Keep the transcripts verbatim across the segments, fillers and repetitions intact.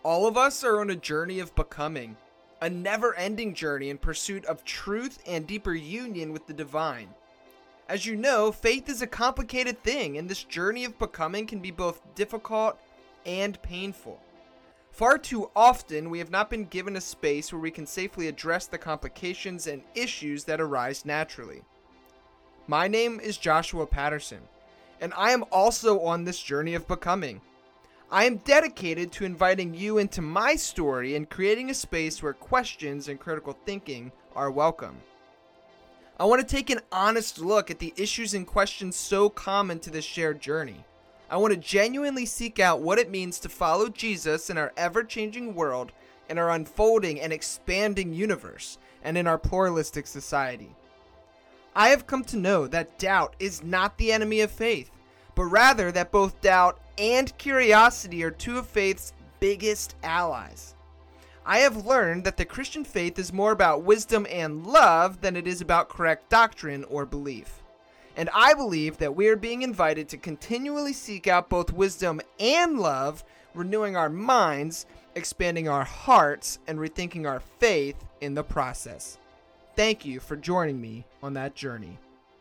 All of us are on a journey of becoming, a never-ending journey in pursuit of truth and deeper union with the divine. As you know, faith is a complicated thing, and this journey of becoming can be both difficult and painful. Far too often, we have not been given a space where we can safely address the complications and issues that arise naturally. My name is Joshua Patterson, and I am also on this journey of becoming. I am dedicated to inviting you into my story and creating a space where questions and critical thinking are welcome. I want to take an honest look at the issues and questions so common to this shared journey. I want to genuinely seek out what it means to follow Jesus in our ever-changing world, in our unfolding and expanding universe, and in our pluralistic society. I have come to know that doubt is not the enemy of faith, but rather that both doubt and curiosity are two of faith's biggest allies. I have learned that the Christian faith is more about wisdom and love than it is about correct doctrine or belief. And I believe that we are being invited to continually seek out both wisdom and love, renewing our minds, expanding our hearts, and rethinking our faith in the process. Thank you for joining me on that journey.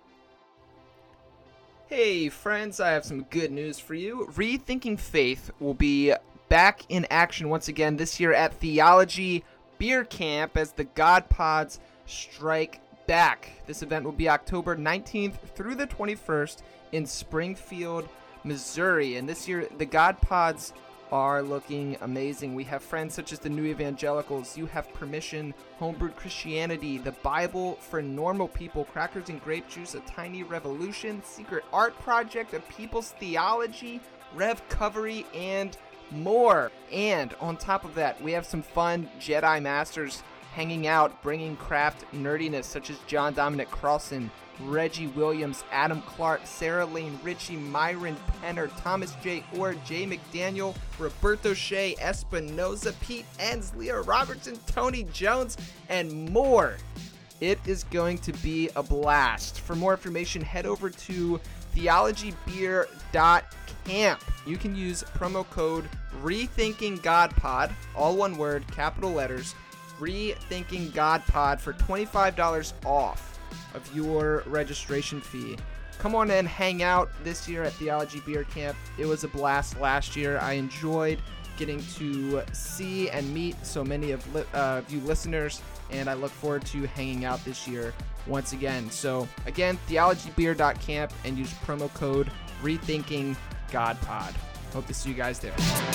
Hey friends, I have some good news for you. Rethinking Faith will be back in action once again this year at Theology Beer Camp as the God Pods strike back. This event will be October nineteenth through the twenty-first in Springfield, Missouri. And this year, the God Pods are looking amazing. We have friends such as the New Evangelicals, You Have Permission, Homebrewed Christianity, The Bible for Normal People, Crackers and Grape Juice, A Tiny Revolution, Secret Art Project, A People's Theology, Rev Covery, and more. And on top of that, we have some fun Jedi Masters hanging out, bringing craft nerdiness such as John Dominic Carlson, Reggie Williams, Adam Clark, Sarah Lane Ritchie, Myron Penner, Thomas J. Orr, Jay McDaniel, Roberto Shea, Espinoza, Pete Enns, Leah Robertson, Tony Jones, and more. It is going to be a blast. For more information, head over to theology beer dot camp. You can use promo code RethinkingGodPod, all one word, capital letters, RethinkingGodPod for twenty-five dollars off of your registration fee. Come on and hang out this year at Theology Beer Camp. It was a blast last year. I enjoyed getting to see and meet so many of li- uh, you listeners, and I look forward to hanging out this year once again. So again, theology beer dot camp and use promo code RethinkingGodPod. Hope to see you guys there.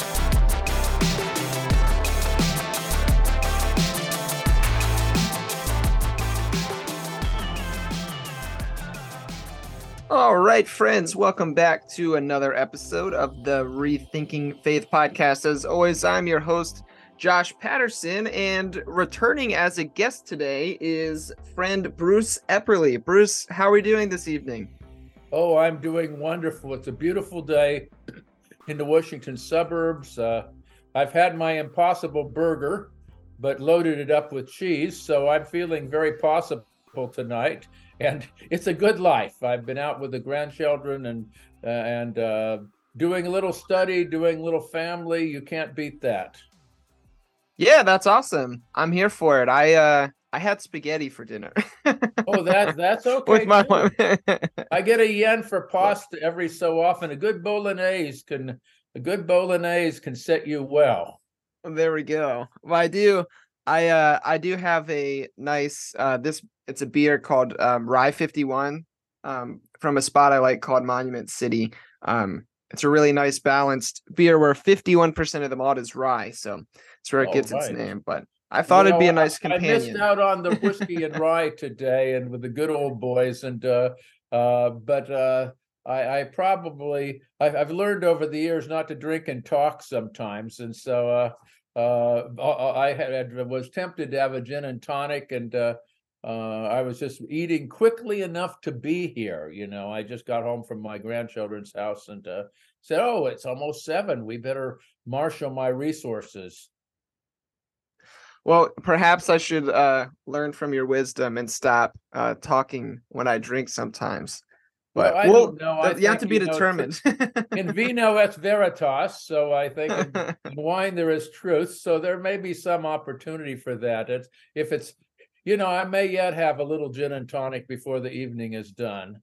All right, friends, welcome back to another episode of the Rethinking Faith podcast. As always, I'm your host, Josh Patterson, and returning as a guest today is friend Bruce Epperly. Bruce, how are we doing this evening? Oh, I'm doing wonderful. It's a beautiful day in the Washington suburbs. Uh, I've had my Impossible Burger, but loaded it up with cheese, so I'm feeling very possible tonight. And it's a good life. I've been out with the grandchildren and uh, and uh, doing a little study, doing a little family. You can't beat that. Yeah, that's awesome. I'm here for it. I uh, I had spaghetti for dinner. Oh, that that's okay. With my mom. I get a yen for pasta every so often. A good bolognese can a good bolognese can set you well. There we go. Well, I do. I uh I do have a nice uh this it's a beer called um, Rye fifty-one um from a spot I like called Monument City. Um it's a really nice balanced beer where fifty-one percent of the malt is rye, so it's where it Oh, gets right. its name. But I thought You it'd be a know, nice I, I companion. missed out on the whiskey and rye today and with the good old boys and uh uh but uh I, I probably I've, I've learned over the years not to drink and talk sometimes, and so uh Uh, I had was tempted to have a gin and tonic, and uh, uh, I was just eating quickly enough to be here. You know, I just got home from my grandchildren's house and uh, said, "Oh, it's almost seven. We better marshal my resources." Well, perhaps I should uh, learn from your wisdom and stop uh, talking when I drink sometimes. Well, But I well, don't know. I you have think, to be you know, tr- determined. in vino et veritas. So I think in, in wine there is truth. So there may be some opportunity for that. It's if it's, you know, I may yet have a little gin and tonic before the evening is done.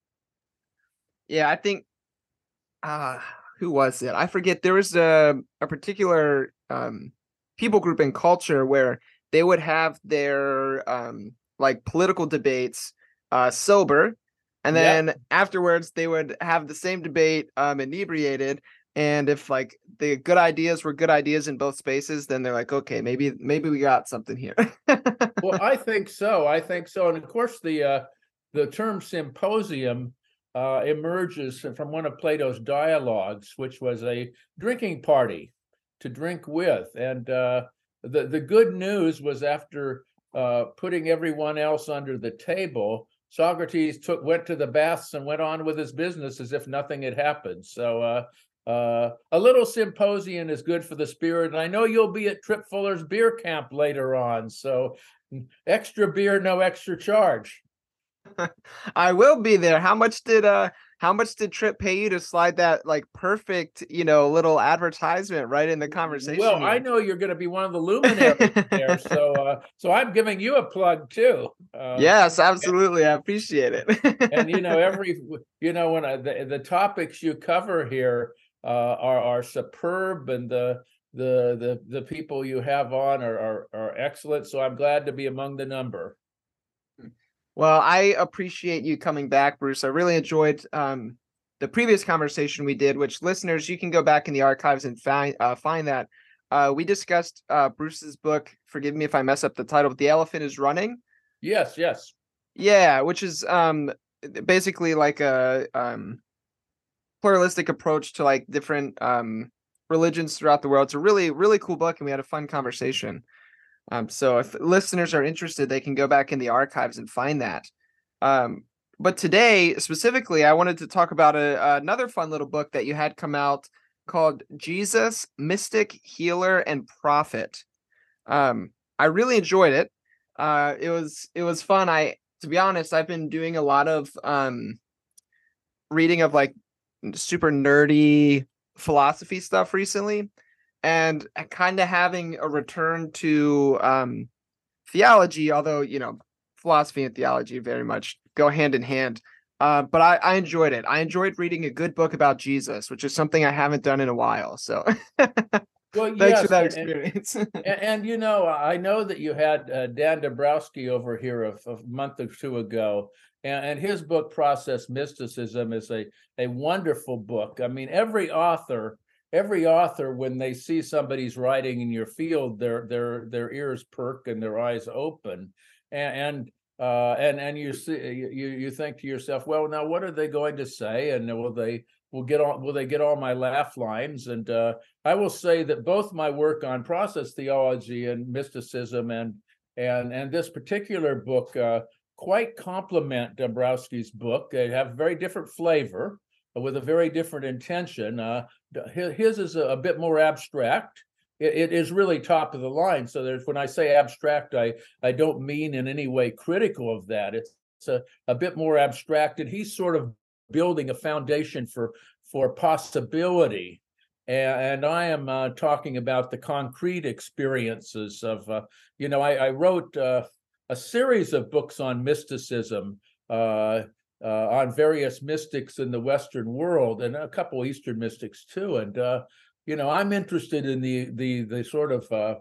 Yeah, I think uh who was it? I forget. There was a a particular um people group in culture where they would have their um like political debates uh sober, and Yep. then afterwards they would have the same debate um inebriated. And if like the good ideas were good ideas in both spaces, then they're like, okay, maybe maybe we got something here. Well, I think so. I think so. And of course, the uh, the term symposium uh, emerges from one of Plato's dialogues, which was a drinking party to drink with. And uh, the the good news was after uh, putting everyone else under the table, Socrates took went to the baths and went on with his business as if nothing had happened. So. Uh, uh, a little symposium is good for the spirit, and I know you'll be at Trip Fuller's beer camp later on. So extra beer, no extra charge. I will be there. How much did uh how much did Trip pay you to slide that like perfect, you know, little advertisement right in the conversation Well, I here? know you're going to be one of the luminaries there, so uh, so I'm giving you a plug too. Uh, Yes, and, absolutely. I appreciate it. and you know every you know when I, the the topics you cover here uh, are are superb, and the the the the people you have on are, are are excellent. So I'm glad to be among the number. Well, I appreciate you coming back, Bruce. I really enjoyed um, the previous conversation we did, which listeners, you can go back in the archives and find uh, find that. Uh, we discussed uh, Bruce's book. Forgive me if I mess up the title, but The Elephant is Running. Yes, yes. Yeah, which is um, basically like a um, pluralistic approach to like different um, religions throughout the world. It's a really, really cool book, and we had a fun conversation. Um, so if listeners are interested, they can go back in the archives and find that. Um, but today, specifically, I wanted to talk about a, another fun little book that you had come out called Jesus, Mystic, Healer, and Prophet. Um, I really enjoyed it. Uh, it was it was fun. I to be honest, I've been doing a lot of um, reading of like super nerdy philosophy stuff recently, and kind of having a return to um, theology, although, you know, philosophy and theology very much go hand in hand. Uh, but I, I enjoyed it. I enjoyed reading a good book about Jesus, which is something I haven't done in a while. So Well, thanks for yes, that and, and experience. And, and you know, I know that you had uh, Dan Dabrowski over here a, a month or two ago, and, and his book "Process Mysticism" is a a wonderful book. I mean, every author, every author, when they see somebody's writing in your field, their their their ears perk and their eyes open, and and uh, and, and you see you you think to yourself, well, now what are they going to say, and will they will get all will they get all my laugh lines? And uh, I will say that both my work on process theology and mysticism and and and this particular book uh, quite complement Dombrowski's book. They have very different flavor with a very different intention. Uh, his is a, a bit more abstract. It, it is really top of the line. So there's when I say abstract, I I don't mean in any way critical of that. It's, it's a, a bit more abstract, and he's sort of building a foundation for for possibility. And I am uh, talking about the concrete experiences of, uh, you know, I, I wrote uh, a series of books on mysticism, uh, uh, on various mystics in the Western world, and a couple of Eastern mystics too. And uh, you know, I'm interested in the the the sort of uh,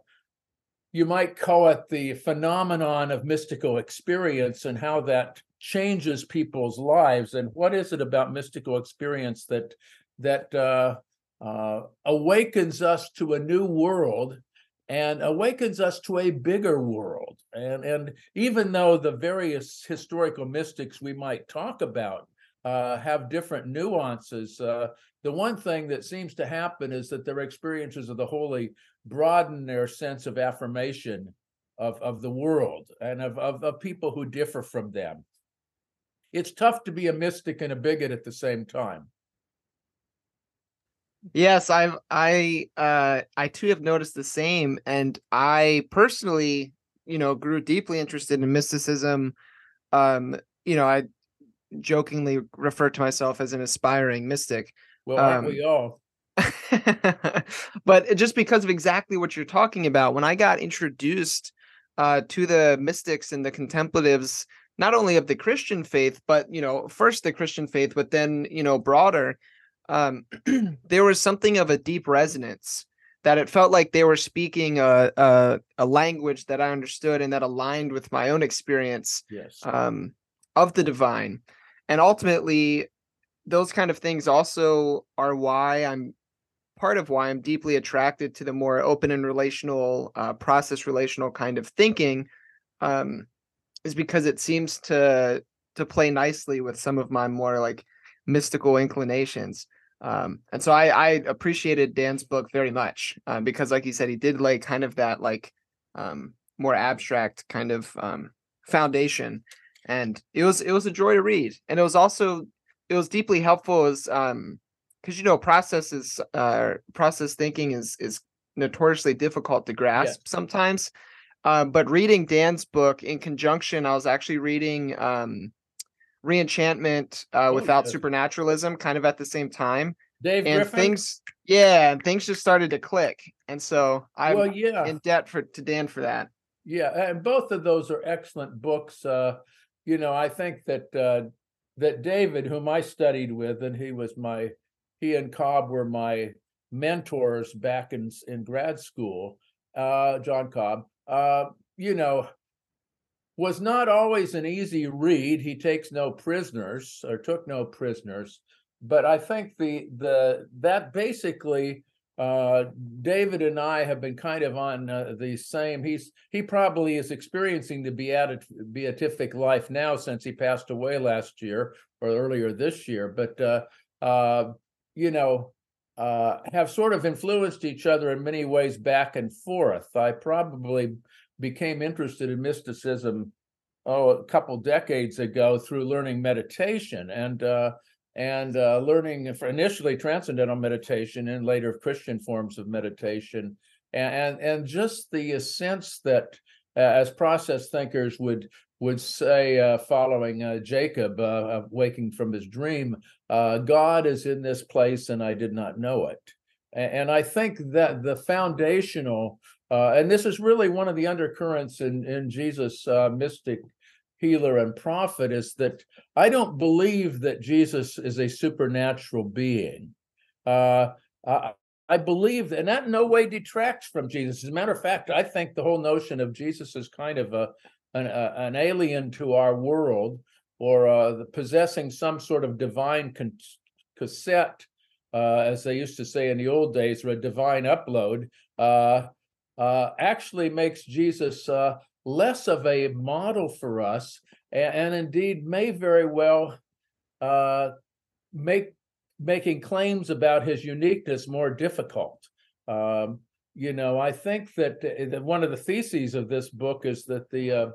you might call it the phenomenon of mystical experience and how that changes people's lives. And what is it about mystical experience that that uh, uh, awakens us to a new world and awakens us to a bigger world? And and even though the various historical mystics we might talk about uh, have different nuances, uh, the one thing that seems to happen is that their experiences of the holy broaden their sense of affirmation of, of the world and of, of, of people who differ from them. It's tough to be a mystic and a bigot at the same time. Yes, I've I uh I too have noticed the same, and I personally, you know, grew deeply interested in mysticism. Um, you know, I jokingly refer to myself as an aspiring mystic. Well, aren't Um, we all? but just because of exactly what you're talking about, when I got introduced uh, to the mystics and the contemplatives, not only of the Christian faith, but, you know, first the Christian faith, but then, you know, broader, um, there was something of a deep resonance that it felt like they were speaking a, a, a language that I understood and that aligned with my own experience Yes. um, of the divine. And ultimately, those kind of things also are why I'm part of why I'm deeply attracted to the more open and relational, uh, process relational kind of thinking, um, is because it seems to to play nicely with some of my more like mystical inclinations. Um, and so I, I appreciated Dan's book very much um, because, like you said, he did lay kind of that like um, more abstract kind of um, foundation, and it was it was a joy to read, and it was also it was deeply helpful as um because you know processes uh process thinking is is notoriously difficult to grasp Yes. sometimes. Uh, but reading Dan's book in conjunction, I was actually reading um, Reenchantment uh, Oh, without yes. supernaturalism kind of at the same time. Dave And Griffin? things, yeah, and things just started to click. And so I'm Well, yeah. in debt for to Dan for that. Yeah, and both of those are excellent books. Uh, you know, I think that uh, that David, whom I studied with, and he was my, he and Cobb were my mentors back in in grad school. Uh, John Cobb, uh, you know, was not always an easy read. He takes no prisoners or took no prisoners, but I think the the that basically uh, David and I have been kind of on uh, the same. He's he probably is experiencing the beati- beatific life now since he passed away last year or earlier this year. But uh, uh, you know, uh, have sort of influenced each other in many ways back and forth. I probably became interested in mysticism oh a couple decades ago through learning meditation and uh, and uh, learning for initially transcendental meditation and later Christian forms of meditation, and and, and just the sense that uh, as process thinkers would would say, uh, following uh, Jacob uh, waking from his dream, uh, God is in this place and I did not know it. And, and I think that the foundational, uh, and this is really one of the undercurrents in, in Jesus' uh, mystic healer and prophet, is that I don't believe that Jesus is a supernatural being. Uh, I, I believe that, and that in no way detracts from Jesus. As a matter of fact, I think the whole notion of Jesus is kind of a an, a, an alien to our world, or uh, possessing some sort of divine con- cassette, uh, as they used to say in the old days, or a divine upload, uh, uh, actually makes Jesus uh, less of a model for us, and, and indeed may very well uh, make making claims about his uniqueness more difficult. Um, you know, I think that, that one of the theses of this book is that the uh,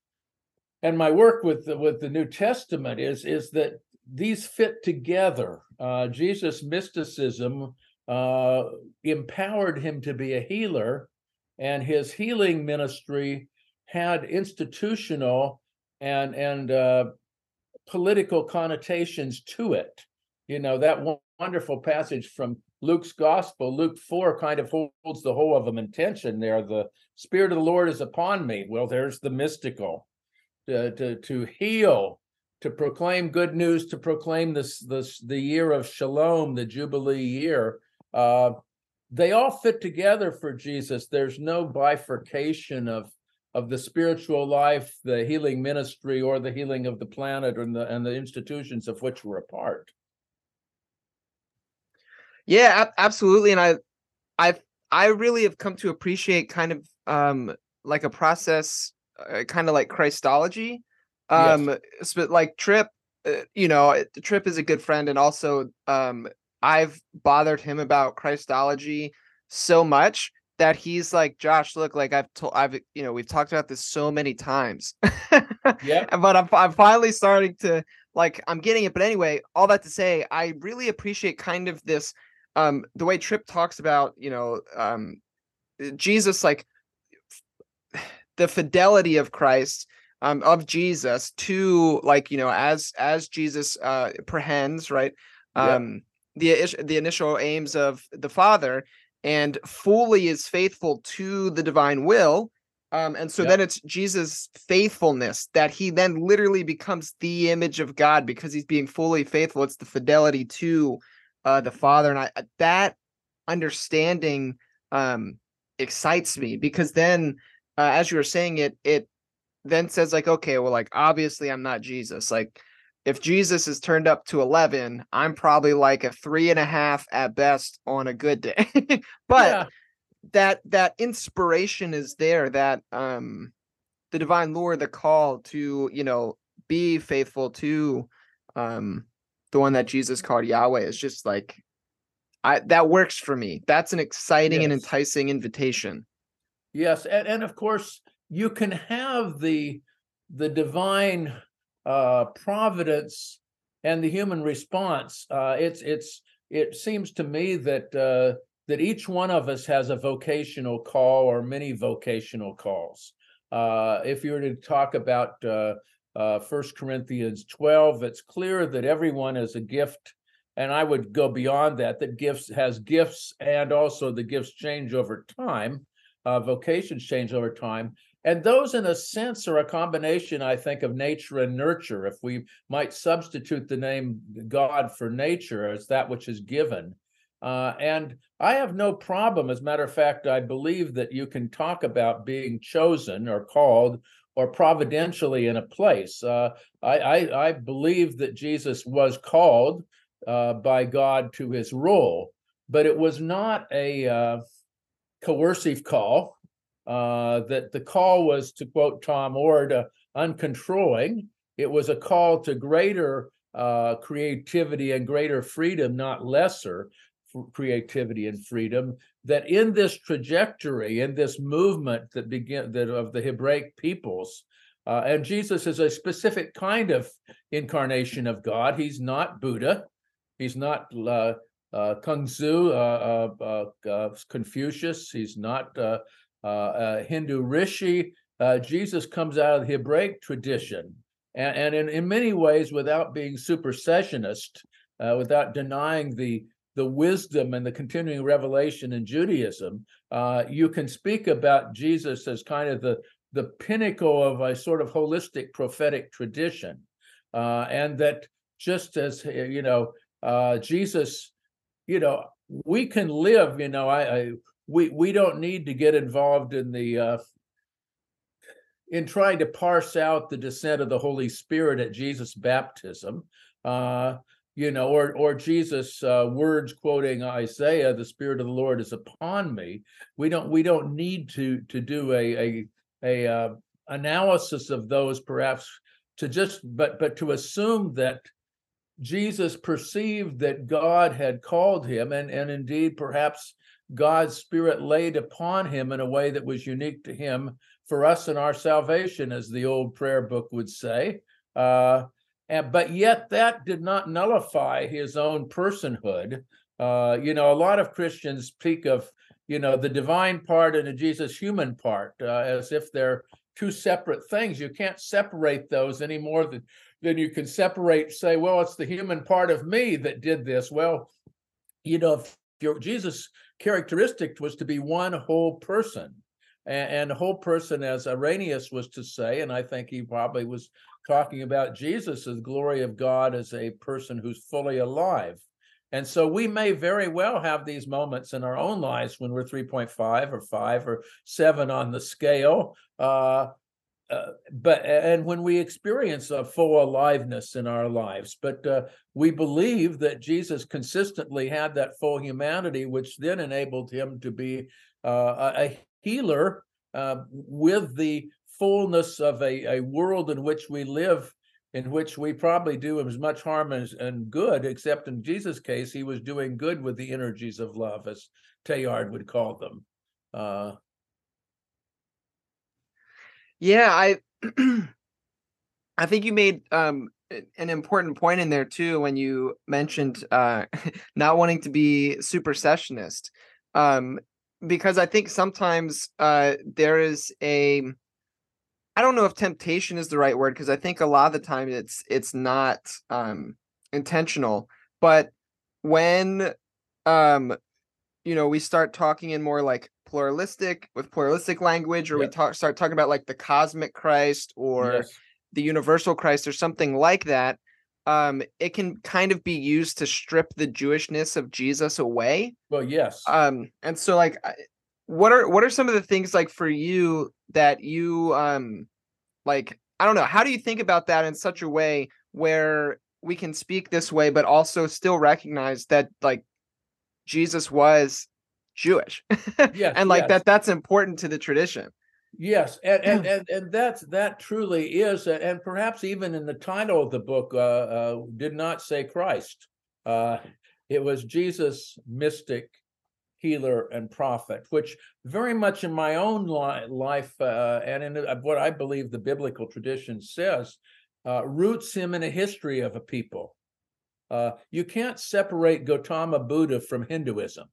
and my work with the, with the New Testament is is that these fit together. Uh, Jesus' mysticism uh, empowered him to be a healer, and his healing ministry had institutional and and uh, political connotations to it. You know, that one wonderful passage from Luke's gospel, Luke four, kind of holds the whole of them in tension there. The Spirit of the Lord is upon me. Well, there's the mystical. To, to, to heal, to proclaim good news, to proclaim this, this the year of Shalom, the Jubilee year. Uh, they all fit together for Jesus. There's no bifurcation of of the spiritual life, the healing ministry, or the healing of the planet, and the and the institutions of which we're a part. Yeah, absolutely. And I, I, I really have come to appreciate kind of um like a process, uh, kind of like Christology. Um, yes. But like Tripp, uh, you know, Tripp is a good friend, and also um, I've bothered him about Christology so much that he's like, Josh, look, like I've told, I've, you know, we've talked about this so many times. Yeah. But I'm, I'm finally starting to like, I'm getting it. But anyway, all that to say, I really appreciate kind of this, um, the way Tripp talks about, you know, um, Jesus, like the fidelity of Christ, um, of Jesus to, like, you know, as as Jesus uh, prehends, right, Yeah. um, the the initial aims of the Father, and fully is faithful to the divine will. Um, and so Yeah. then it's Jesus' faithfulness that he then literally becomes the image of God because he's being fully faithful. It's the fidelity to uh, the Father, and I, that understanding um, excites me, because then, uh, as you were saying it, it then says, like, okay, well, like, obviously I'm not Jesus. Like, if Jesus is turned up to eleven, I'm probably like a three and a half at best on a good day. But Yeah. that that inspiration is there, that um the divine lore, the call to, you know, be faithful to um the one that Jesus called Yahweh, is just like, I that works for me. That's an exciting and Yes. enticing invitation. Yes, and, and of course you can have the the divine uh, providence and the human response. Uh, it's it's it seems to me that uh, that each one of us has a vocational call or many vocational calls. Uh, if you were to talk about uh, uh, First Corinthians twelve, it's clear that everyone is a gift. And I would go beyond that, that gifts has gifts, and also the gifts change over time. Uh, vocations change over time. And those, in a sense, are a combination, I think, of nature and nurture. If we might substitute the name God for nature as that which is given. Uh, and I have no problem. As a matter of fact, I believe that you can talk about being chosen or called or providentially in a place. Uh, I, I, I believe that Jesus was called uh, by God to his role, but it was not a uh, coercive call. Uh, that the call was, to quote Tom Oord, uh, uncontrolling. It was a call to greater uh, creativity and greater freedom, not lesser creativity and freedom. That in this trajectory, in this movement that begin that of the Hebraic peoples, uh, and Jesus is a specific kind of incarnation of God. He's not Buddha. He's not uh, uh, Kung Tzu, uh, uh, uh, Confucius. He's not uh, uh, a Hindu rishi. Uh, Jesus comes out of the Hebraic tradition, and, and in, in many ways, without being supersessionist, uh, without denying the the wisdom and the continuing revelation in Judaism, uh, you can speak about Jesus as kind of the the pinnacle of a sort of holistic prophetic tradition, uh, and that just as you know, uh, Jesus, you know, we can live. You know, I, I we we don't need to get involved in the uh, in trying to parse out the descent of the Holy Spirit at Jesus' baptism. Uh, you know, or or Jesus' uh, words quoting Isaiah, "The Spirit of the Lord is upon me." We don't we don't need to to do a a a uh, analysis of those, perhaps to just but but to assume that Jesus perceived that God had called him, and and indeed perhaps God's Spirit laid upon him in a way that was unique to him for us in our salvation, as the old prayer book would say. Uh, and, but yet that did not nullify his own personhood. Uh, you know, a lot of Christians speak of, you know, the divine part and the Jesus human part uh, as if they're two separate things. You can't separate those any more than, than you can separate, say, well, it's the human part of me that did this. Well, you know, if your Jesus characteristic was to be one whole person. And, and the whole person, as Irenaeus was to say, and I think he probably was talking about Jesus as glory of God as a person who's fully alive. And so we may very well have these moments in our own lives when we're three point five or five or seven on the scale. Uh, uh, but and when we experience a full aliveness in our lives, but uh, we believe that Jesus consistently had that full humanity, which then enabled him to be uh, a healer uh, with the fullness of a, a world in which we live, in which we probably do as much harm as and good, except in Jesus' case, he was doing good with the energies of love, as Teilhard would call them. Uh, Yeah, I I think you made um an important point in there too when you mentioned uh not wanting to be supersessionist. Um because I think sometimes uh there is a I don't know if temptation is the right word, because I think a lot of the time it's it's not um intentional, but when um you know we start talking in more like pluralistic with pluralistic language, or we Yeah. talk start talking about like the cosmic Christ or Yes. the universal Christ or something like that, um it can kind of be used to strip the Jewishness of Jesus away. Well, yes. Um, and so like I- what are what are some of the things like for you that you um like I don't know, how do you think about that in such a way where we can speak this way but also still recognize that like Jesus was Jewish Yes. and like Yes. that that's important to the tradition. Yes, and and and and that's that truly is, a- and perhaps even in the title of the book, uh, uh, did not say Christ. Uh, it was Jesus, mystic, healer, and prophet, which very much in my own li- life uh, and in uh, what I believe the biblical tradition says, uh, roots him in a history of a people. Uh, you can't separate Gautama Buddha from Hinduism.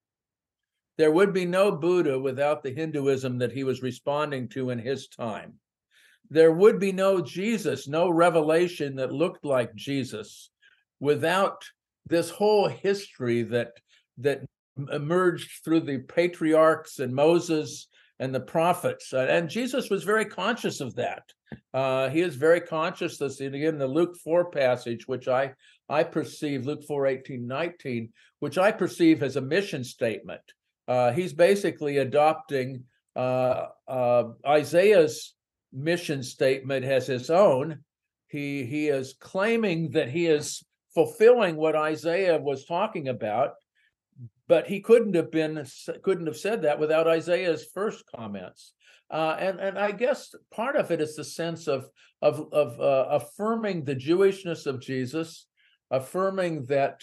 There would be no Buddha without the Hinduism that he was responding to in his time. There would be no Jesus, no revelation that looked like Jesus without this whole history that that emerged through the patriarchs and Moses and the prophets. Uh, and Jesus was very conscious of that. Uh, he is very conscious that again the Luke four passage, which I I perceive, Luke four, eighteen, nineteen, which I perceive as a mission statement. Uh, he's basically adopting uh, uh, Isaiah's mission statement as his own. He he is claiming that he is fulfilling what Isaiah was talking about, but he couldn't have been couldn't have said that without Isaiah's first comments. Uh, and and I guess part of it is the sense of of of uh, affirming the Jewishness of Jesus, affirming that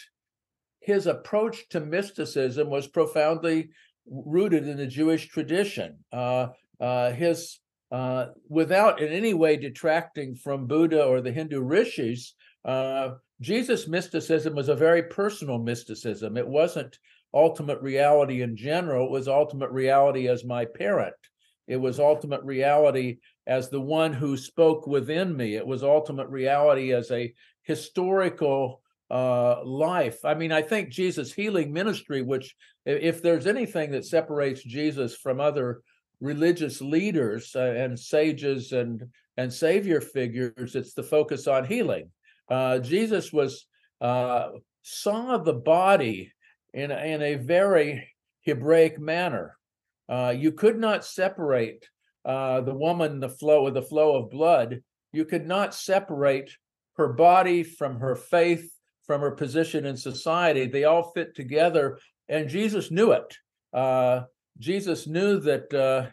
his approach to mysticism was profoundly rooted in the Jewish tradition. Uh, uh, his uh, without in any way detracting from Buddha or the Hindu rishis, uh, Jesus' mysticism was a very personal mysticism. It wasn't ultimate reality in general. It was ultimate reality as my parent. It was ultimate reality as the one who spoke within me. It was ultimate reality as a historical uh, life. I mean, I think Jesus' healing ministry, which if there's anything that separates Jesus from other religious leaders uh, and sages and and savior figures, it's the focus on healing. Uh, Jesus was uh, saw the body in in a very Hebraic manner. Uh, you could not separate uh, the woman, the flow of the flow of blood. You could not separate her body from her faith, from her position in society. They all fit together, and Jesus knew it. Uh, Jesus knew that uh,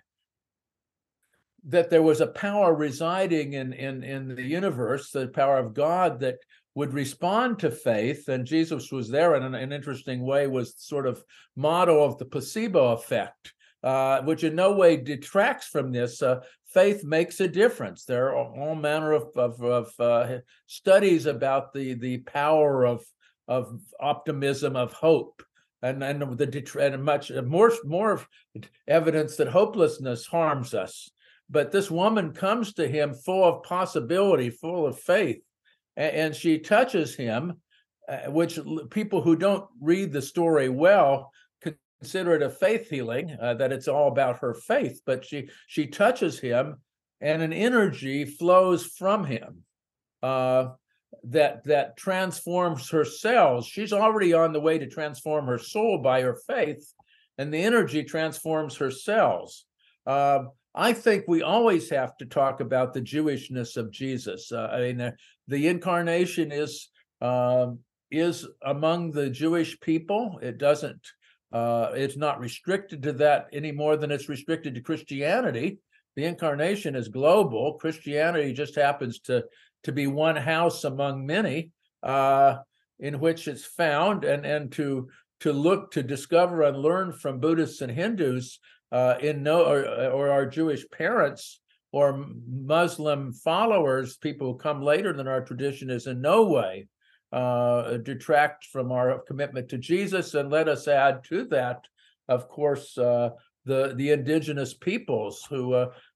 that there was a power residing in, in in the universe, the power of God that would respond to faith, and Jesus was there in an, an interesting way, was sort of model of the placebo effect, uh, which in no way detracts from this. Uh, faith makes a difference. There are all manner of of, of uh, studies about the the power of of optimism, of hope, and and the and much more more evidence that hopelessness harms us. But this woman comes to him full of possibility, full of faith, and, and she touches him, uh, which people who don't read the story well consider it a faith healing, uh, that it's all about her faith. But she she touches him, and an energy flows from him uh, that that transforms her cells. She's already on the way to transform her soul by her faith, and the energy transforms her cells. Uh, I think we always have to talk about the Jewishness of Jesus. Uh, I mean, uh, the incarnation is uh, is among the Jewish people. It doesn't. Uh, it's not restricted to that any more than it's restricted to Christianity. The incarnation is global. Christianity just happens to to be one house among many uh, in which it's found, and and to to look to discover and learn from Buddhists and Hindus. Uh, in no or, or our Jewish parents or Muslim followers, people who come later than our tradition, is in no way uh, detract from our commitment to Jesus. And let us add to that, of course, uh, the the indigenous peoples who uh,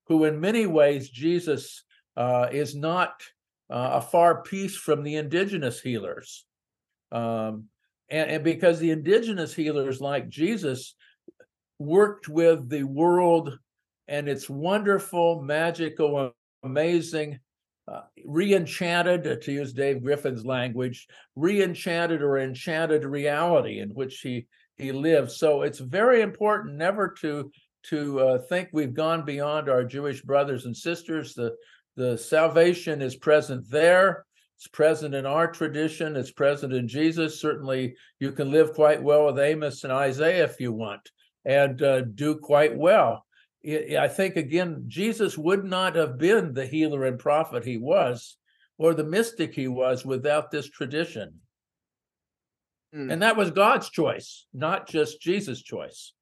who in many ways Jesus uh, is not uh, a far piece from the indigenous healers. Um, and, and because the indigenous healers, like Jesus, worked with the world and its wonderful, magical, amazing, uh, re-enchanted, to use Dave Griffin's language, re-enchanted or enchanted reality in which he he lives. So it's very important never to to uh, think we've gone beyond our Jewish brothers and sisters. The the salvation is present there. It's present in our tradition. It's present in Jesus. Certainly, you can live quite well with Amos and Isaiah if you want, and uh, do quite well. I think, again, Jesus would not have been the healer and prophet he was, or the mystic he was, without this tradition. Mm. And that was God's choice, not just Jesus' choice.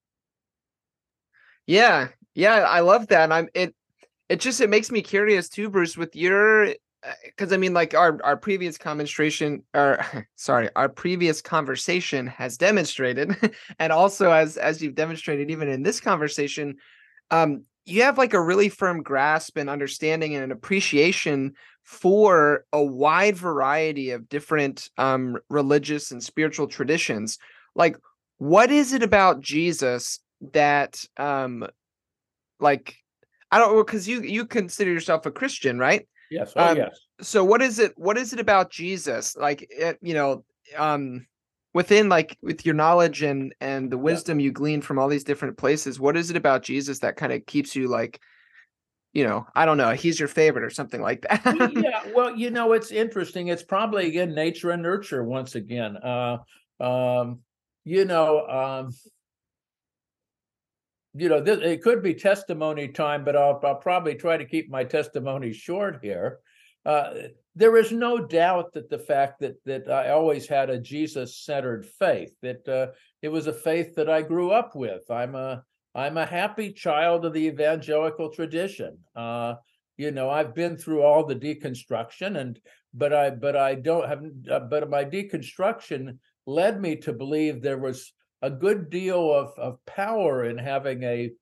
Yeah, yeah, I love that. And I'm it. It just it makes me curious too, Bruce, with your, because I mean, like our our previous demonstration, or sorry, our previous conversation has demonstrated, and also as as you've demonstrated even in this conversation. Um, you have like a really firm grasp and understanding and an appreciation for a wide variety of different um, religious and spiritual traditions. Like, what is it about Jesus that, um, like, I don't know, because you you consider yourself a Christian, right? Yes. Oh, um, yes. So what is it? What is it about Jesus? Like, it, you know, um, within like with your knowledge and and the wisdom yeah. you glean from all these different places, what is it about Jesus that kind of keeps you like, you know, I don't know, he's your favorite or something like that? Yeah, well, you know, it's interesting. It's probably again nature and nurture once again. Uh, um, you know, um, you know, this, it could be testimony time, but I'll I'll probably try to keep my testimony short here. Uh, there is no doubt that the fact that that I always had a Jesus-centered faith, that uh, it was a faith that I grew up with. I'm a I'm a happy child of the evangelical tradition. Uh, you know, I've been through all the deconstruction, and but I but I don't have. Uh, but my deconstruction led me to believe there was a good deal of of power in having a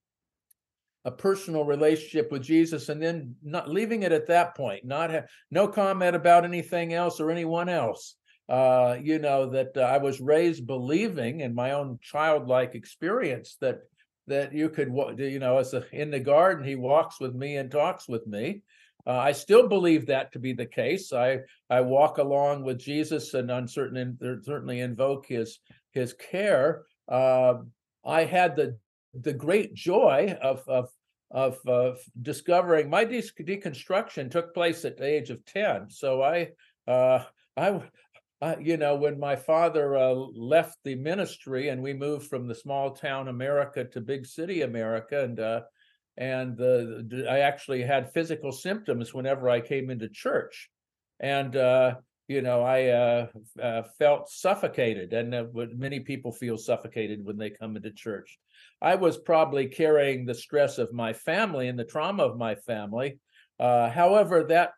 a personal relationship with Jesus, and then not leaving it at that point, not have no comment about anything else or anyone else. Uh, you know, that uh, I was raised believing in my own childlike experience that that you could, you know, as a, in the garden, he walks with me and talks with me. Uh, I still believe that to be the case. I I walk along with Jesus and uncertain, certainly invoke his his care. Uh, I had the the great joy of of of uh, discovering my de- deconstruction took place at the age of ten. So I, uh, I, I, you know, when my father uh, left the ministry and we moved from the small town America to big city America, and uh, and the, I actually had physical symptoms whenever I came into church, and uh, you know, I uh, uh, felt suffocated, and uh, many people feel suffocated when they come into church. I was probably carrying the stress of my family and the trauma of my family. Uh, however, that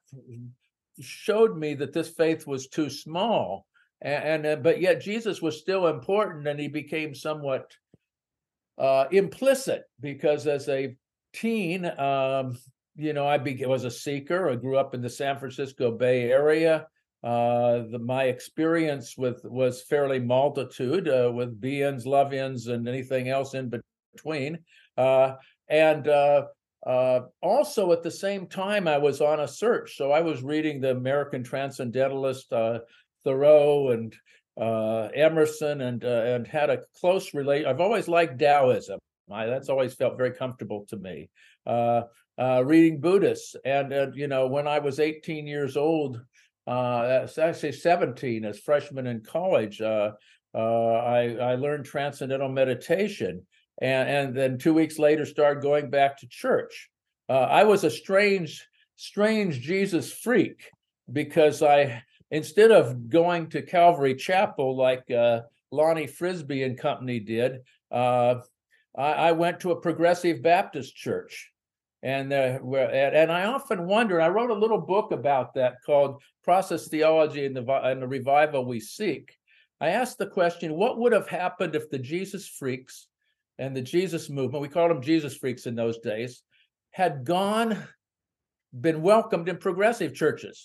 showed me that this faith was too small, and, and uh, but yet Jesus was still important, and he became somewhat uh, implicit because as a teen, um, you know, I be- was a seeker. I grew up in the San Francisco Bay Area. Uh, the, my experience with was fairly multitude uh, with be-ins, love-ins, and anything else in between. Uh, and uh, uh, also at the same time, I was on a search. So I was reading the American Transcendentalist, uh, Thoreau and uh, Emerson, and uh, and had a close relate. I've always liked Taoism. I, that's always felt very comfortable to me. Uh, uh, reading Buddhists, and uh, you know, when I was eighteen years old. Uh, actually seventeen, as freshman in college, uh, uh, I, I learned transcendental meditation, and, and then two weeks later started going back to church. Uh, I was a strange, strange Jesus freak because I, instead of going to Calvary Chapel like uh, Lonnie Frisbee and company did, uh, I, I went to a Progressive Baptist church. And uh, and I often wonder. I wrote a little book about that called "Process Theology and the, and the Revival We Seek." I asked the question: what would have happened if the Jesus freaks and the Jesus movement—we called them Jesus freaks in those days— had gone, been welcomed in progressive churches.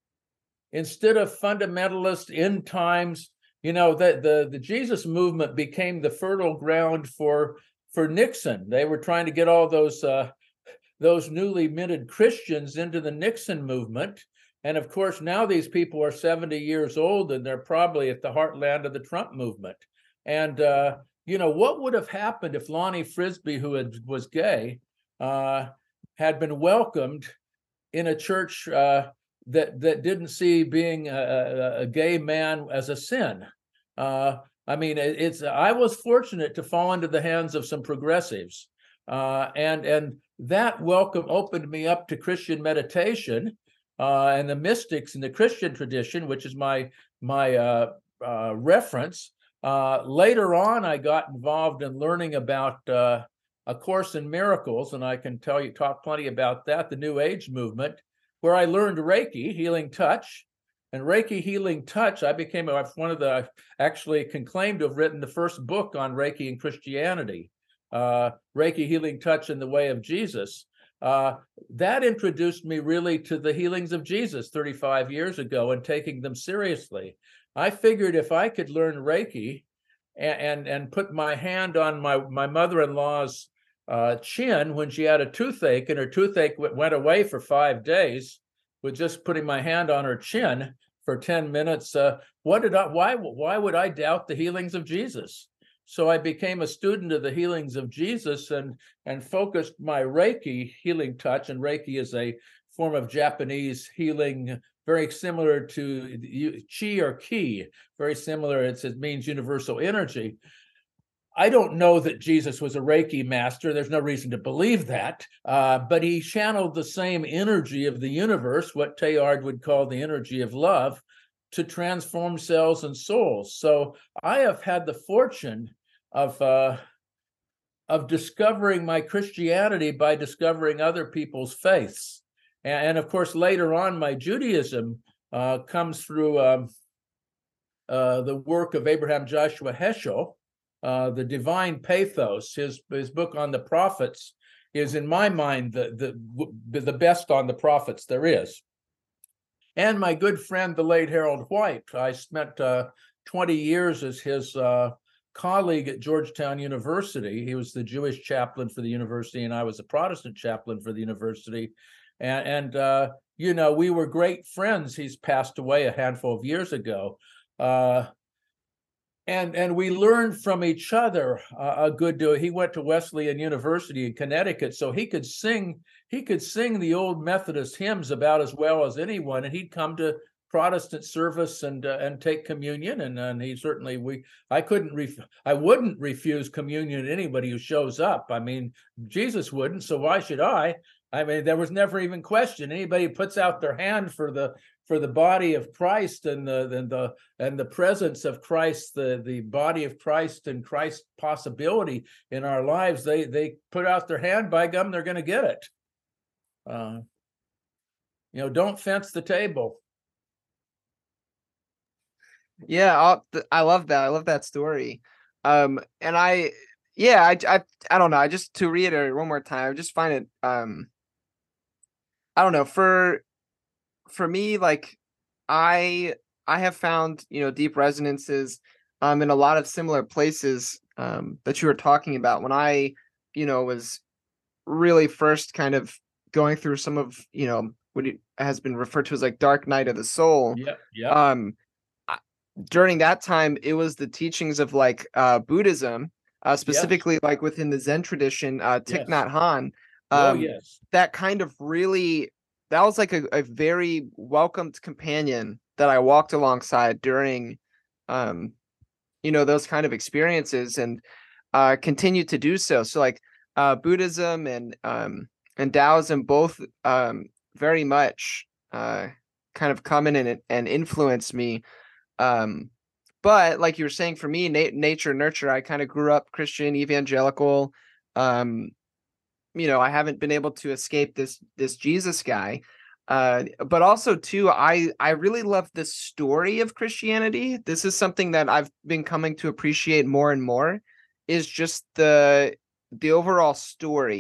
Instead of fundamentalist end times, you know, the, the, the Jesus movement became the fertile ground for, for Nixon. They were trying to get all those, uh, those newly minted Christians into the Nixon movement. And of course, now these people are seventy years old and they're probably at the heartland of the Trump movement. And, uh, you know, what would have happened if Lonnie Frisbee, who had, was gay, uh, had been welcomed in a church uh, that that didn't see being a, a gay man as a sin? Uh, I mean, it, it's I was fortunate to fall into the hands of some progressives, uh, and and that welcome opened me up to Christian meditation uh, and the mystics in the Christian tradition, which is my my uh, uh, reference. Uh, later on, I got involved in learning about uh, A Course in Miracles, and I can tell you talk plenty about that, the New Age movement, where I learned Reiki, healing touch. And Reiki healing touch, I became a, one of the, I actually can claim to have written the first book on Reiki and Christianity, uh, Reiki healing touch in the way of Jesus. Uh, that introduced me really to the healings of Jesus thirty-five years ago and taking them seriously. I figured if I could learn Reiki and, and, and put my hand on my, my mother-in-law's uh, chin when she had a toothache, and her toothache w- went away for five days with just putting my hand on her chin for ten minutes. Uh, what did I, why, why would I doubt the healings of Jesus? So I became a student of the healings of Jesus and, and focused my Reiki healing touch, and Reiki is a form of Japanese healing, very similar to chi or ki, very similar. It's, it means universal energy. I don't know that Jesus was a Reiki master. There's no reason to believe that, uh, but he channeled the same energy of the universe, what Teilhard would call the energy of love, to transform cells and souls. So I have had the fortune of uh, of discovering my Christianity by discovering other people's faiths. And, and of course, later on, my Judaism uh, comes through um, uh, the work of Abraham Joshua Heschel. Uh, the Divine Pathos, his his book on the prophets, is in my mind the the the best on the prophets there is. And my good friend, the late Harold White, I spent uh, twenty years as his uh, colleague at Georgetown University. He was the Jewish chaplain for the university, and I was a Protestant chaplain for the university. And, and uh, you know, we were great friends. He's passed away a handful of years ago. Uh, And and we learned from each other uh, a good deal. He went to Wesleyan University in Connecticut, so he could sing he could sing the old Methodist hymns about as well as anyone. And he'd come to Protestant service and uh, and take communion. And and he certainly we I couldn't ref, I wouldn't refuse communion to anybody who shows up. I mean, Jesus wouldn't, so why should I? I mean, there was never even question. Anybody who puts out their hand for the for the body of Christ and the and the and the presence of Christ, the the body of Christ and Christ's possibility in our lives, they they put out their hand, by gum, they're going to get it. Uh, you know, don't fence the table. Yeah, I'll, I love that. I love that story. Um, and I, yeah, I, I, I don't know. I just to reiterate one more time, I just find it, um, I don't know, for for me, like I I have found, you know, deep resonances um in a lot of similar places um that you were talking about when I, you know, was really first kind of going through some of, you know, what it has been referred to as like dark night of the soul. Yeah, yeah. Um I- during that time it was the teachings of like uh Buddhism, uh specifically Yes. like within the Zen tradition, uh Thich Yes. Nhat Hanh. Oh, Um yes. that kind of really that was like a, a very welcomed companion that I walked alongside during, um, you know, those kind of experiences, and uh, continue to do so. So like uh, Buddhism and um, and Taoism both um, very much uh, kind of come in and, and influence me. Um, but like you were saying, for me, na- nature, nurture, I kind of grew up Christian, evangelical. Um, you know, I haven't been able to escape this this Jesus guy. Uh, but also too, I I really love the story of Christianity. This is something that I've been coming to appreciate more and more, is just the the overall story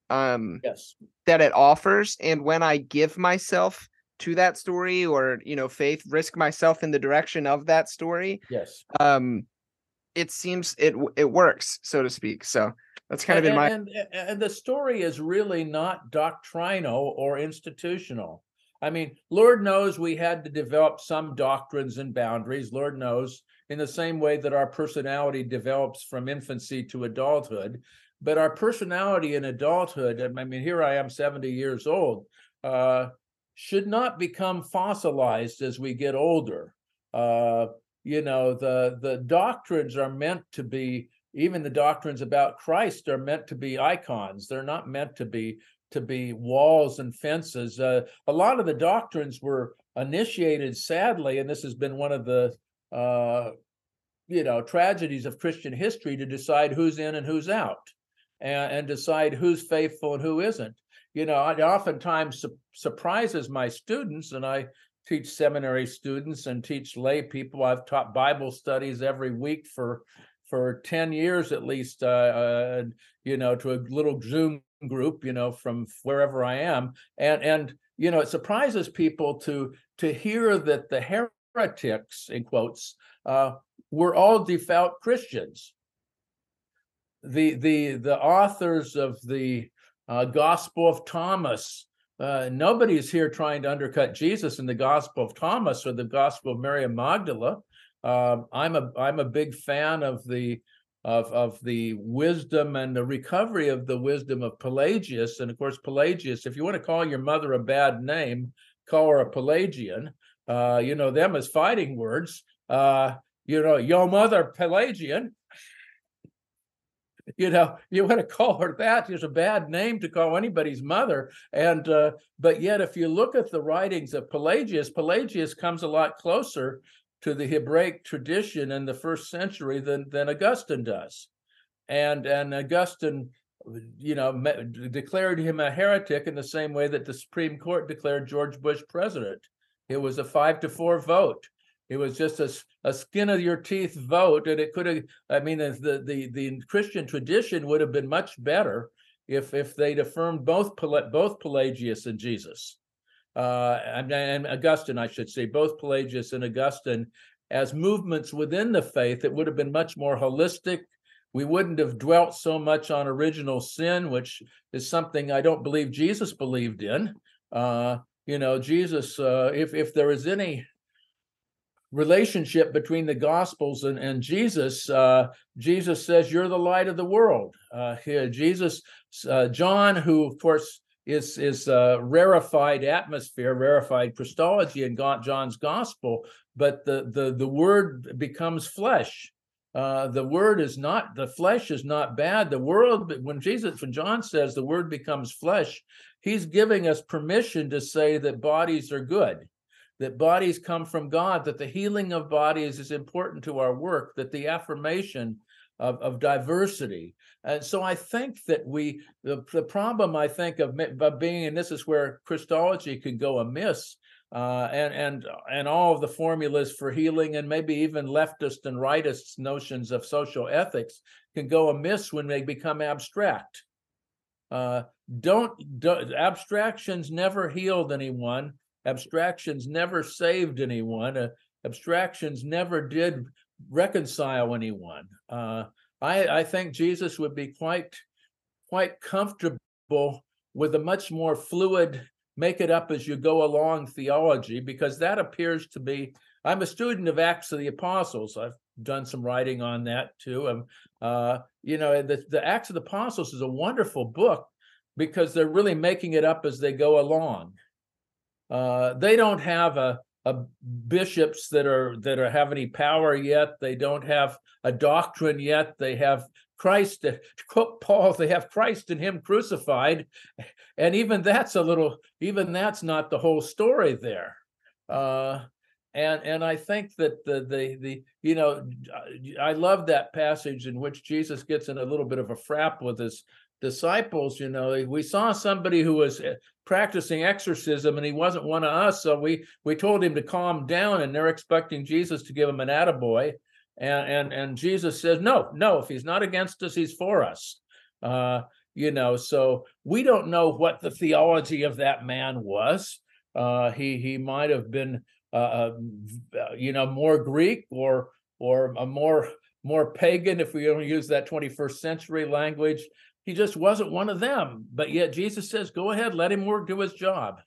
um, Yes. that it offers. And when I give myself to that story, or, you know, faith, risk myself in the direction of that story, Yes. um, it seems it it works, so to speak. So that's kind of been my. And, and and the story is really not doctrinal or institutional. I mean, Lord knows we had to develop some doctrines and boundaries. Lord knows, in the same way that our personality develops from infancy to adulthood. But our personality in adulthood, I mean, here I am seventy years old, uh, should not become fossilized as we get older. Uh, you know, the, the doctrines are meant to be, even the doctrines about Christ are meant to be icons. They're not meant to be to be walls and fences. Uh, a lot of the doctrines were initiated, sadly, and this has been one of the uh, you know tragedies of Christian history, to decide who's in and who's out, and, and decide who's faithful and who isn't. You know, it oftentimes su- surprises my students, and I teach seminary students and teach lay people. I've taught Bible studies every week for for ten years at least, uh, uh, you know, to a little Zoom group, you know, from wherever I am. And, and you know, it surprises people to to hear that the heretics, in quotes, uh, were all devout Christians. The, the, the authors of the uh, Gospel of Thomas, uh, nobody's here trying to undercut Jesus in the Gospel of Thomas or the Gospel of Mary Magdalene. Uh, I'm a I'm a big fan of the of of the wisdom and the recovery of the wisdom of Pelagius. And of course, Pelagius, if you want to call your mother a bad name, call her a Pelagian. Uh, you know, them as fighting words. Uh, you know, your mother Pelagian. You know, you want to call her that, it's a bad name to call anybody's mother. And uh, but yet, if you look at the writings of Pelagius, Pelagius comes a lot closer to the Hebraic tradition in the first century than than Augustine does. And and Augustine, you know, me, declared him a heretic in the same way that the Supreme Court declared George Bush president. It was a five to four vote. It was just a, a skin of your teeth vote, and it could have. I mean, the the the Christian tradition would have been much better if if they'd affirmed both both Pelagius and Jesus, uh, and, and Augustine, I should say, both Pelagius and Augustine as movements within the faith. It would have been much more holistic. We wouldn't have dwelt so much on original sin, which is something I don't believe Jesus believed in. Uh, you know, Jesus, uh, if if there is any relationship between the Gospels and, and Jesus, uh, Jesus says, you're the light of the world. Uh, here, Jesus, uh, John, who, of course, is, is uh, rarefied atmosphere, rarefied Christology in God, John's Gospel, but the, the, the Word becomes flesh. Uh, the Word is not, the flesh is not bad. The world, when Jesus, when John says the Word becomes flesh, he's giving us permission to say that bodies are good, that bodies come from God, that the healing of bodies is important to our work, that the affirmation of, of diversity. And so I think that we, the, the problem I think of, of being, and this is where Christology could go amiss, uh, and, and, and all of the formulas for healing, and maybe even leftist and rightist notions of social ethics can go amiss when they become abstract. Uh, don't, don't abstractions never healed anyone. Abstractions never saved anyone. Uh, abstractions never did reconcile anyone. Uh, I, I think Jesus would be quite, quite comfortable with a much more fluid, make it up as you go along theology, because that appears to be. I'm a student of Acts of the Apostles. I've done some writing on that too. Um, uh, you know, the, the Acts of the Apostles is a wonderful book because they're really making it up as they go along. Uh, they don't have a, a bishops that are that are have any power yet. They don't have a doctrine yet. They have Christ. To quote Paul, they have Christ and Him crucified, and even that's a little. Even that's not the whole story there. Uh, and and I think that the the the you know I love that passage in which Jesus gets in a little bit of a frap with his disciples. You know, we saw somebody who was practicing exorcism and he wasn't one of us, so we we told him to calm down, and they're expecting Jesus to give him an attaboy, and and and Jesus says, no, no, if he's not against us, he's for us. Uh, you know, so we don't know what the theology of that man was. Uh, he he might have been, uh, you know, more Greek or or a more more pagan, if we don't use that twenty-first century language. He just wasn't one of them. But yet Jesus says, go ahead, let him work, do his job.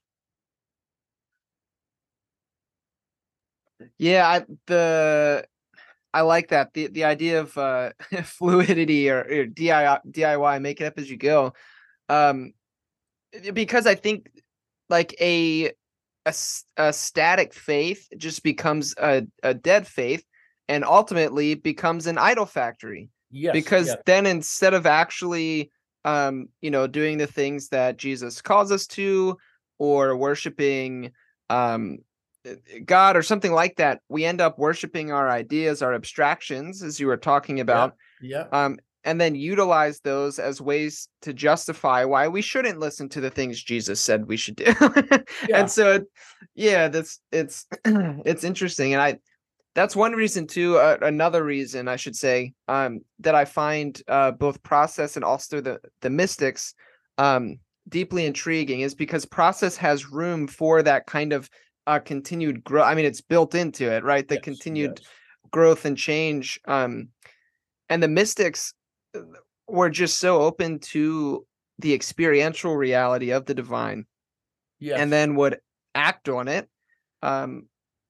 Yeah, I, the I like that the the idea of uh, fluidity or, or D I Y, make it up as you go, um, because I think like a a, a static faith just becomes a, a dead faith, and ultimately becomes an idol factory. Yes, Because yes. then instead of actually, um, you know, doing the things that Jesus calls us to, or worshiping, um, God or something like that, we end up worshiping our ideas, our abstractions, as you were talking about. Yeah, yeah. Um, and then utilize those as ways to justify why we shouldn't listen to the things Jesus said we should do. Yeah. And so, yeah, that's it's it's interesting, and I that's one reason too. Uh, another reason, I should say, um, that I find uh, both Process and also the the mystics um, deeply intriguing is because Process has room for that kind of uh, continued growth. I mean, it's built into it, right? The Yes, continued yes. growth and change. Um, and the mystics were just so open to the experiential reality of the divine, Yes. and then would act on it. Um,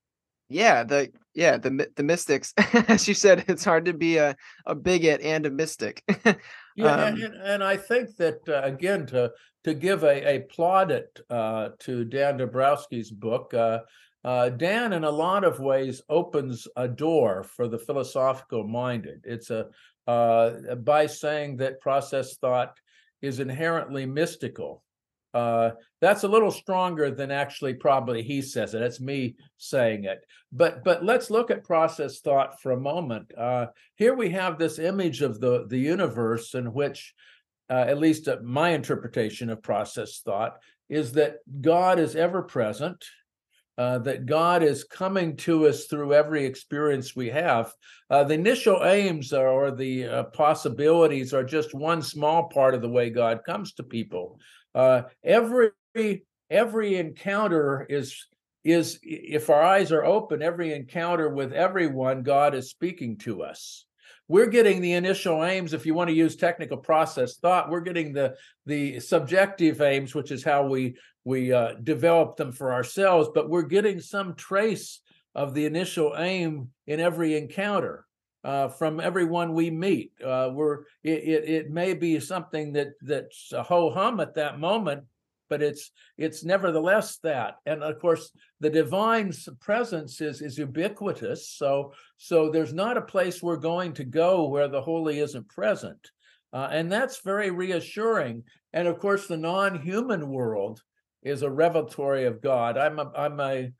yeah, the yeah the the mystics, as you said, it's hard to be a a bigot and a mystic. Yeah, and, um, and, and I think that uh, again, to to give a, a plaudit uh, to Dan Dabrowski's book, uh, uh, Dan in a lot of ways opens a door for the philosophical minded. It's a uh, by saying that process thought is inherently mystical. Uh, that's a little stronger than actually probably he says it. That's me saying it. But but let's look at process thought for a moment. Uh, here we have this image of the the universe in which, uh, at least uh, my interpretation of process thought, is that God is ever present, uh, that God is coming to us through every experience we have. Uh, the initial aims are, or the uh, possibilities are just one small part of the way God comes to people. Uh, every every encounter is is if our eyes are open, every encounter with everyone, God is speaking to us. We're getting the initial aims, if you want to use technical process thought, we're getting the the subjective aims, which is how we we uh, develop them for ourselves, but we're getting some trace of the initial aim in every encounter. Uh, from everyone we meet, uh, we're it, it, it may be something that that's a ho hum at that moment, but it's it's nevertheless that. And of course, the divine's presence is is ubiquitous. So so there's not a place we're going to go where the holy isn't present, uh, and that's very reassuring. And of course, the non-human world is a revelatory of God. I'm a I'm a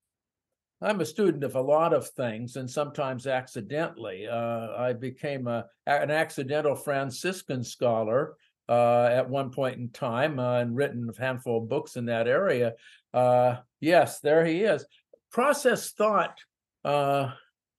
I'm a student of a lot of things, and sometimes accidentally. Uh, I became a, an accidental Franciscan scholar uh, at one point in time, uh, and written a handful of books in that area. Uh, yes, there he is. Process thought uh,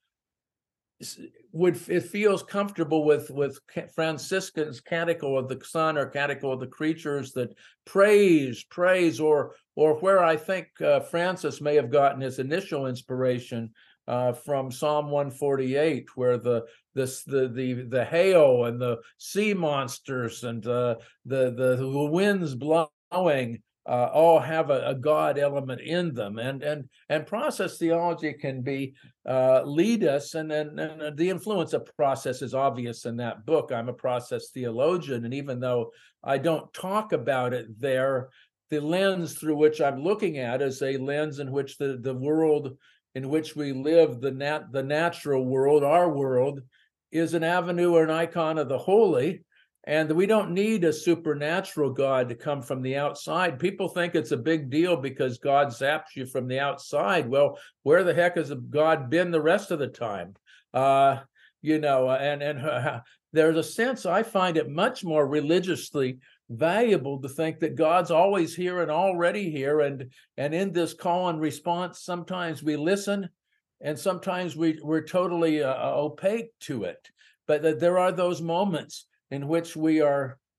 would it feels comfortable with with Franciscan's Canticle of the Sun or Canticle of the Creatures that praise, praise, or or where I think uh, Francis may have gotten his initial inspiration uh, from Psalm one forty-eight, where the this the the the hail and the sea monsters and uh, the the the winds blowing uh, all have a, a God element in them, and and and process theology can be uh, lead us, and then and, and the influence of process is obvious in that book. I'm a process theologian, and even though I don't talk about it there, the lens through which I'm looking at is a lens in which the the world in which we live, the nat the natural world, our world, is an avenue or an icon of the holy. And we don't need a supernatural God to come from the outside. People think it's a big deal because God zaps you from the outside. Well, where the heck has God been the rest of the time? Uh, you know, and and uh, there's a sense I find it much more religiously valuable to think that God's always here and already here, and and in this call and response, sometimes we listen, and sometimes we we're totally uh, opaque to it. But that there are those moments in which we are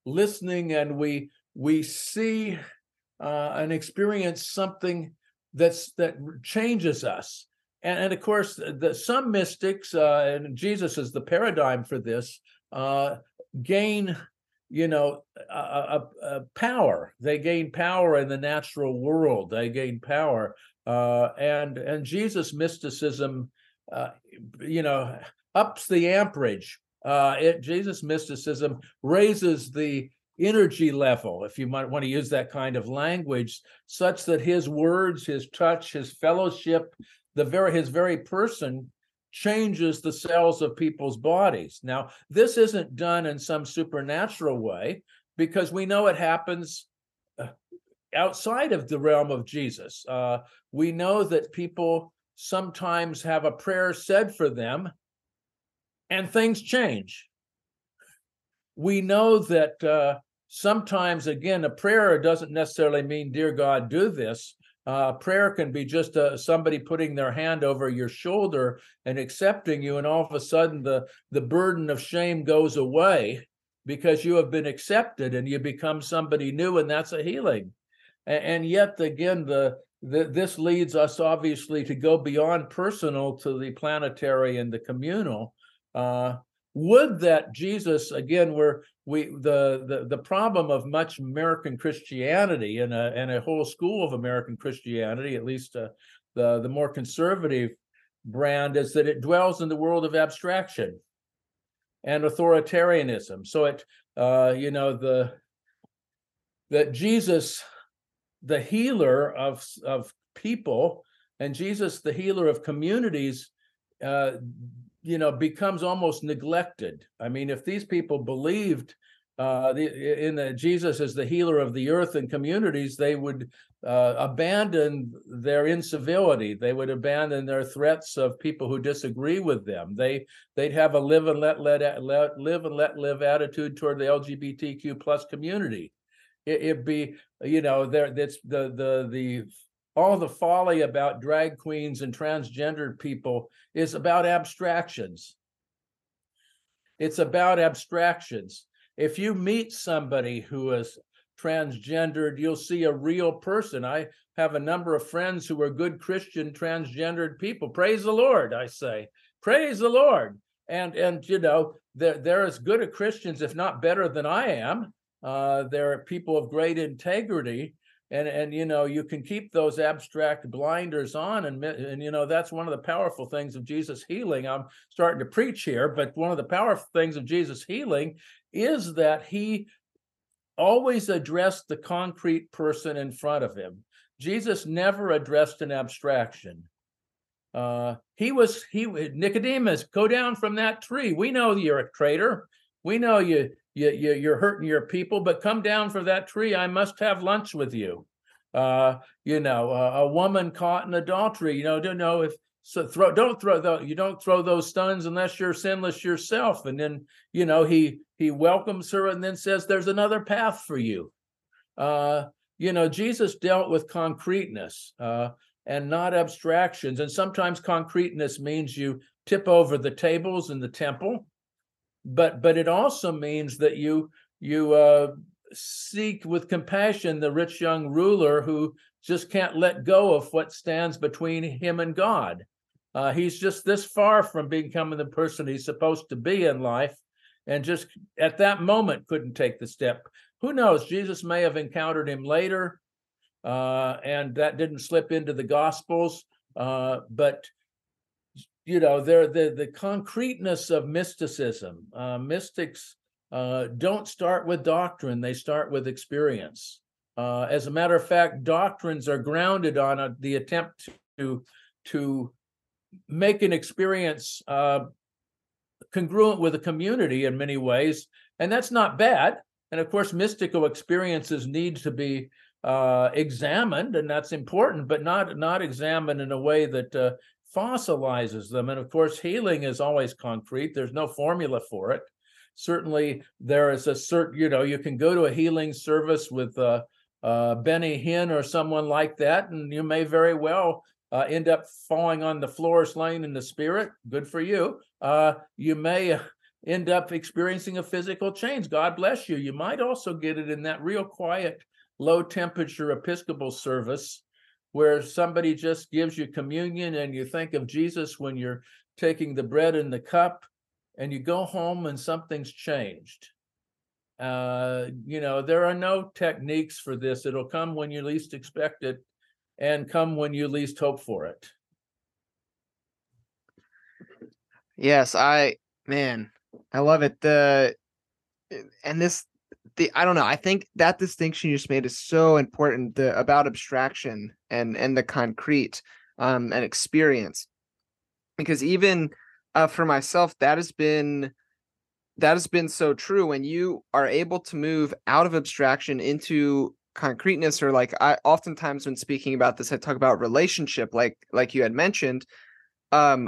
listening, and we we see uh, and experience something that's that changes us. And, and of course, the, some mystics, uh, and Jesus is the paradigm for this, uh, gain, you know, a, a, a power. They gain power in the natural world. They gain power, uh, and and Jesus mysticism, uh, you know, ups the amperage. Uh, it Jesus mysticism raises the energy level, if you might want to use that kind of language, such that his words, his touch, his fellowship, the very his very person changes the cells of people's bodies. Now, this isn't done in some supernatural way, because we know it happens outside of the realm of Jesus. Uh, we know that people sometimes have a prayer said for them, and things change. We know that uh, sometimes, again, a prayer doesn't necessarily mean, dear God, do this. Uh, prayer can be just uh, somebody putting their hand over your shoulder and accepting you, and all of a sudden the, the burden of shame goes away because you have been accepted and you become somebody new, and that's a healing. And, and yet, again, the, the this leads us obviously to go beyond personal to the planetary and the communal. Uh, would that Jesus, again, where we the, the the problem of much American Christianity and a and a whole school of American Christianity, at least uh, the the more conservative brand, is that it dwells in the world of abstraction and authoritarianism. So it uh, you know the that Jesus, the healer of of people, and Jesus, the healer of communities, uh, you know, becomes almost neglected. I mean, if these people believed uh, the, in the Jesus as the healer of the earth and communities, they would uh, abandon their incivility. They would abandon their threats of people who disagree with them. They they'd have a live and let let, let live and let live attitude toward the L G B T Q plus community. It, it'd be, you know, there that's the the the. all the folly about drag queens and transgendered people is about abstractions. It's about abstractions. If you meet somebody who is transgendered, you'll see a real person. I have a number of friends who are good Christian transgendered people. Praise the Lord, I say. Praise the Lord. And, and you know, they're, they're as good a Christians, if not better than I am. Uh, they're people of great integrity. And, and you know, you can keep those abstract blinders on, and, and you know, that's one of the powerful things of Jesus' healing. I'm starting to preach here, but one of the powerful things of Jesus' healing is that he always addressed the concrete person in front of him. Jesus never addressed an abstraction. Uh, he was, he Nicodemus, go down from that tree. We know you're a traitor. We know you, you, you, you're hurting your people, but come down for that tree. I must have lunch with you. Uh, you know, uh, a woman caught in adultery, you know, don't know if, so throw, don't throw, the, you don't throw those stones unless you're sinless yourself. And then, you know, he, he welcomes her and then says, there's another path for you. Uh, you know, Jesus dealt with concreteness uh, and not abstractions. And sometimes concreteness means you tip over the tables in the temple. But but it also means that you you uh, seek with compassion the rich young ruler who just can't let go of what stands between him and God. Uh, he's just this far from becoming the person he's supposed to be in life, and just at that moment couldn't take the step. Who knows? Jesus may have encountered him later, uh, and that didn't slip into the Gospels. Uh, but you know, there the the concreteness of mysticism. Uh, mystics uh, don't start with doctrine; they start with experience. Uh, as a matter of fact, doctrines are grounded on a, the attempt to to make an experience uh, congruent with a community in many ways, and that's not bad. And of course, mystical experiences need to be uh, examined, and that's important, but not not examined in a way that uh, fossilizes them. And of course, healing is always concrete. There's no formula for it. Certainly, there is a certain, you know, you can go to a healing service with uh, uh, Benny Hinn or someone like that, and you may very well uh, end up falling on the floor slain in the spirit. Good for you. Uh, you may end up experiencing a physical change. God bless you. You might also get it in that real quiet, low temperature Episcopal service where somebody just gives you communion and you think of Jesus when you're taking the bread and the cup, and you go home and something's changed. Uh, you know, there are no techniques for this. It'll come when you least expect it and come when you least hope for it. Yes, I, man, I love it. The, and this, the, I don't know. I think that distinction you just made is so important, the, about abstraction and, and the concrete, um, and experience, because even, uh, for myself, that has been, that has been so true. When you are able to move out of abstraction into concreteness, or like I oftentimes when speaking about this, I talk about relationship, like, like you had mentioned, um,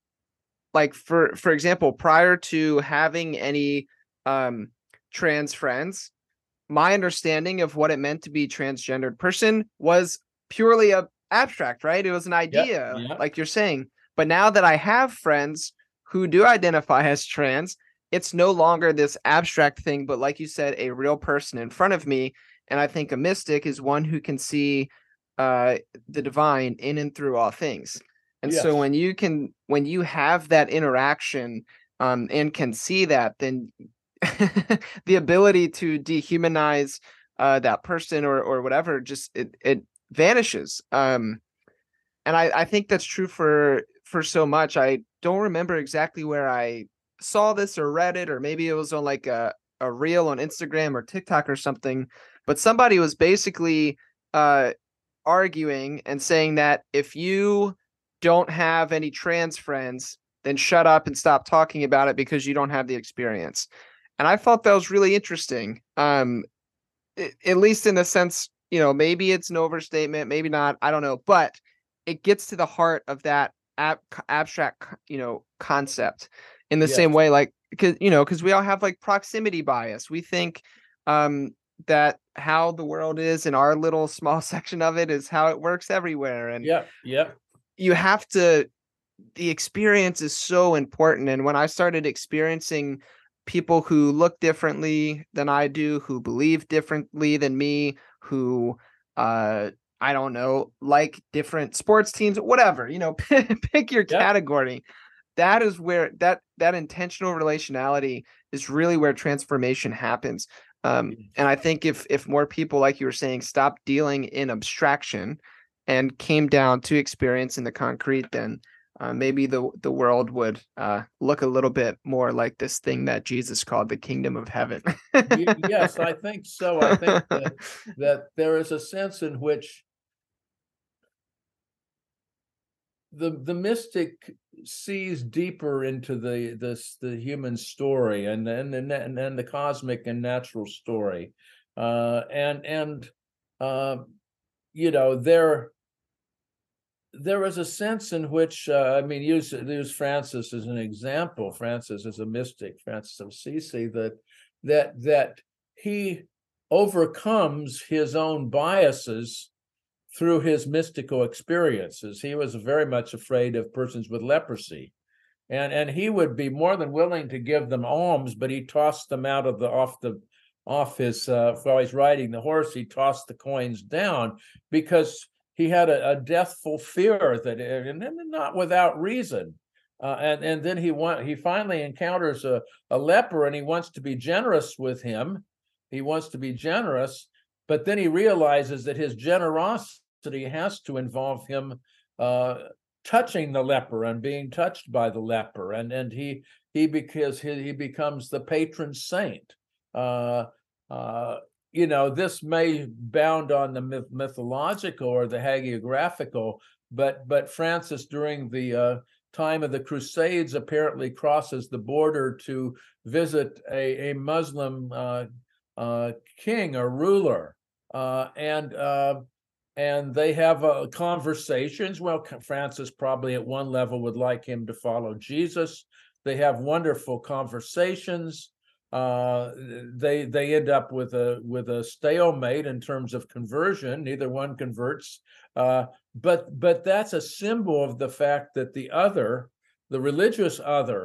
like for for example, prior to having any um trans friends, my understanding of what it meant to be transgendered person was purely a abstract, right? It was an idea, Yep, yep. like you're saying. But now that I have friends who do identify as trans, it's no longer this abstract thing, but like you said, a real person in front of me. And I think a mystic is one who can see uh the divine in and through all things. And Yes. so when you can, when you have that interaction, um, and can see that, then the ability to dehumanize uh, that person or or whatever, just it it vanishes. Um, and I I think that's true for for so much. I don't remember exactly where I saw this or read it, or maybe it was on like a a reel on Instagram or TikTok or something. But somebody was basically uh, arguing and saying that if you don't have any trans friends, then shut up and stop talking about it because you don't have the experience. And I thought that was really interesting. Um, i- at least in the sense, you know, maybe it's an overstatement, maybe not, I don't know, but it gets to the heart of that ab- abstract, you know, concept in the Yes. same way, like, because, you know, because we all have like proximity bias. We think um, that how the world is in our little small section of it is how it works everywhere. And Yep, yep. you have to, the experience is so important. And when I started experiencing people who look differently than I do, who believe differently than me, who uh I don't know, like different sports teams, whatever, you know, pick your Yep. category. That is where that that intentional relationality is really where transformation happens. Um, and I think if if more people, like you were saying, stopped dealing in abstraction and came down to experience in the concrete, then uh, maybe the the world would uh, look a little bit more like this thing that Jesus called the kingdom of heaven. Y- Yes, I think so. I think that that there is a sense in which the the mystic sees deeper into the this the human story and and and, and, and the cosmic and natural story, uh, and and uh, you know there there is a sense in which uh, I mean use use Francis as an example. Francis is a mystic, Francis of Assisi, that that that he overcomes his own biases through his mystical experiences. He was very much afraid of persons with leprosy, and and he would be more than willing to give them alms, but he tossed them out of the off the off his uh, while he's riding the horse. He tossed the coins down because he had a, a deathful fear that, and not without reason. Uh, and and then he want he finally encounters a, a leper, and he wants to be generous with him. He wants to be generous, but then he realizes that his generosity has to involve him uh, touching the leper and being touched by the leper, and and he he because he, he becomes the patron saint. Uh, uh, you know, this may bound on the myth- mythological or the hagiographical, but but Francis during the uh, time of the Crusades apparently crosses the border to visit a, a Muslim uh, uh, king or ruler, uh, and uh, and they have uh, conversations. Well, Francis probably at one level would like him to follow Jesus. They have wonderful conversations. Uh, they they end up with a with a stalemate in terms of conversion. Neither one converts, uh, but but that's a symbol of the fact that the other, the religious other,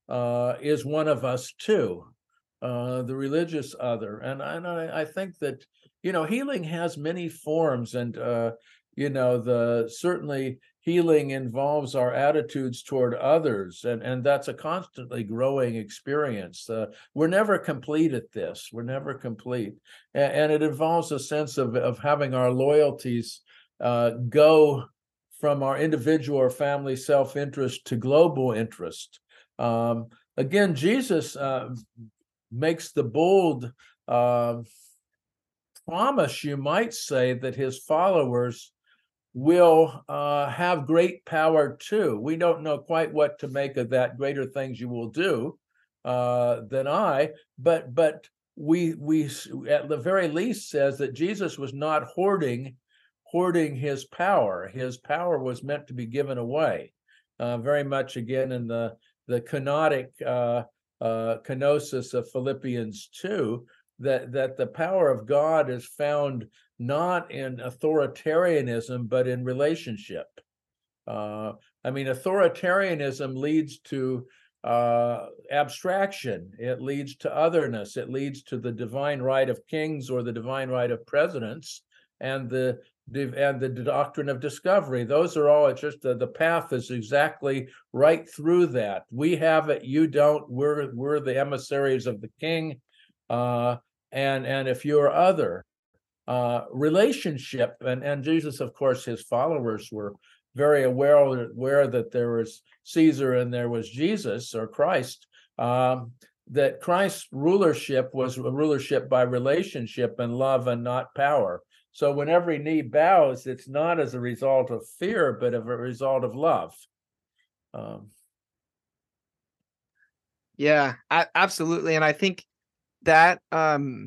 uh, is one of us too, uh, the religious other. And, and I, I think that, you know, healing has many forms, and, uh, you know, the certainly healing involves our attitudes toward others, and, and that's a constantly growing experience. Uh, we're never complete at this. We're never complete. And, and it involves a sense of, of having our loyalties uh, go from our individual or family self-interest to global interest. Um, again, Jesus uh, makes the bold uh, promise, you might say, that his followers will uh, have great power too. We don't know quite what to make of that. Greater things you will do uh, than I, but but we we at the very least says that Jesus was not hoarding hoarding his power. His power was meant to be given away. Uh, very much again in the the kenotic uh, uh, kenosis of Philippians two, that that the power of God is found not in authoritarianism, but in relationship. Uh, I mean, authoritarianism leads to uh, abstraction. It leads to otherness. It leads to the divine right of kings or the divine right of presidents, and the and the doctrine of discovery. Those are all, it's just the, the path is exactly right through that. We have it, you don't. We're we're the emissaries of the king, uh, and and if you're other, uh, relationship, and, and Jesus, of course, his followers were very aware, aware that there was Caesar and there was Jesus or Christ, um, that Christ's rulership was a rulership by relationship and love and not power. So when every knee bows, it's not as a result of fear, but of a result of love. Um, Yeah, a- absolutely. And I think that, um,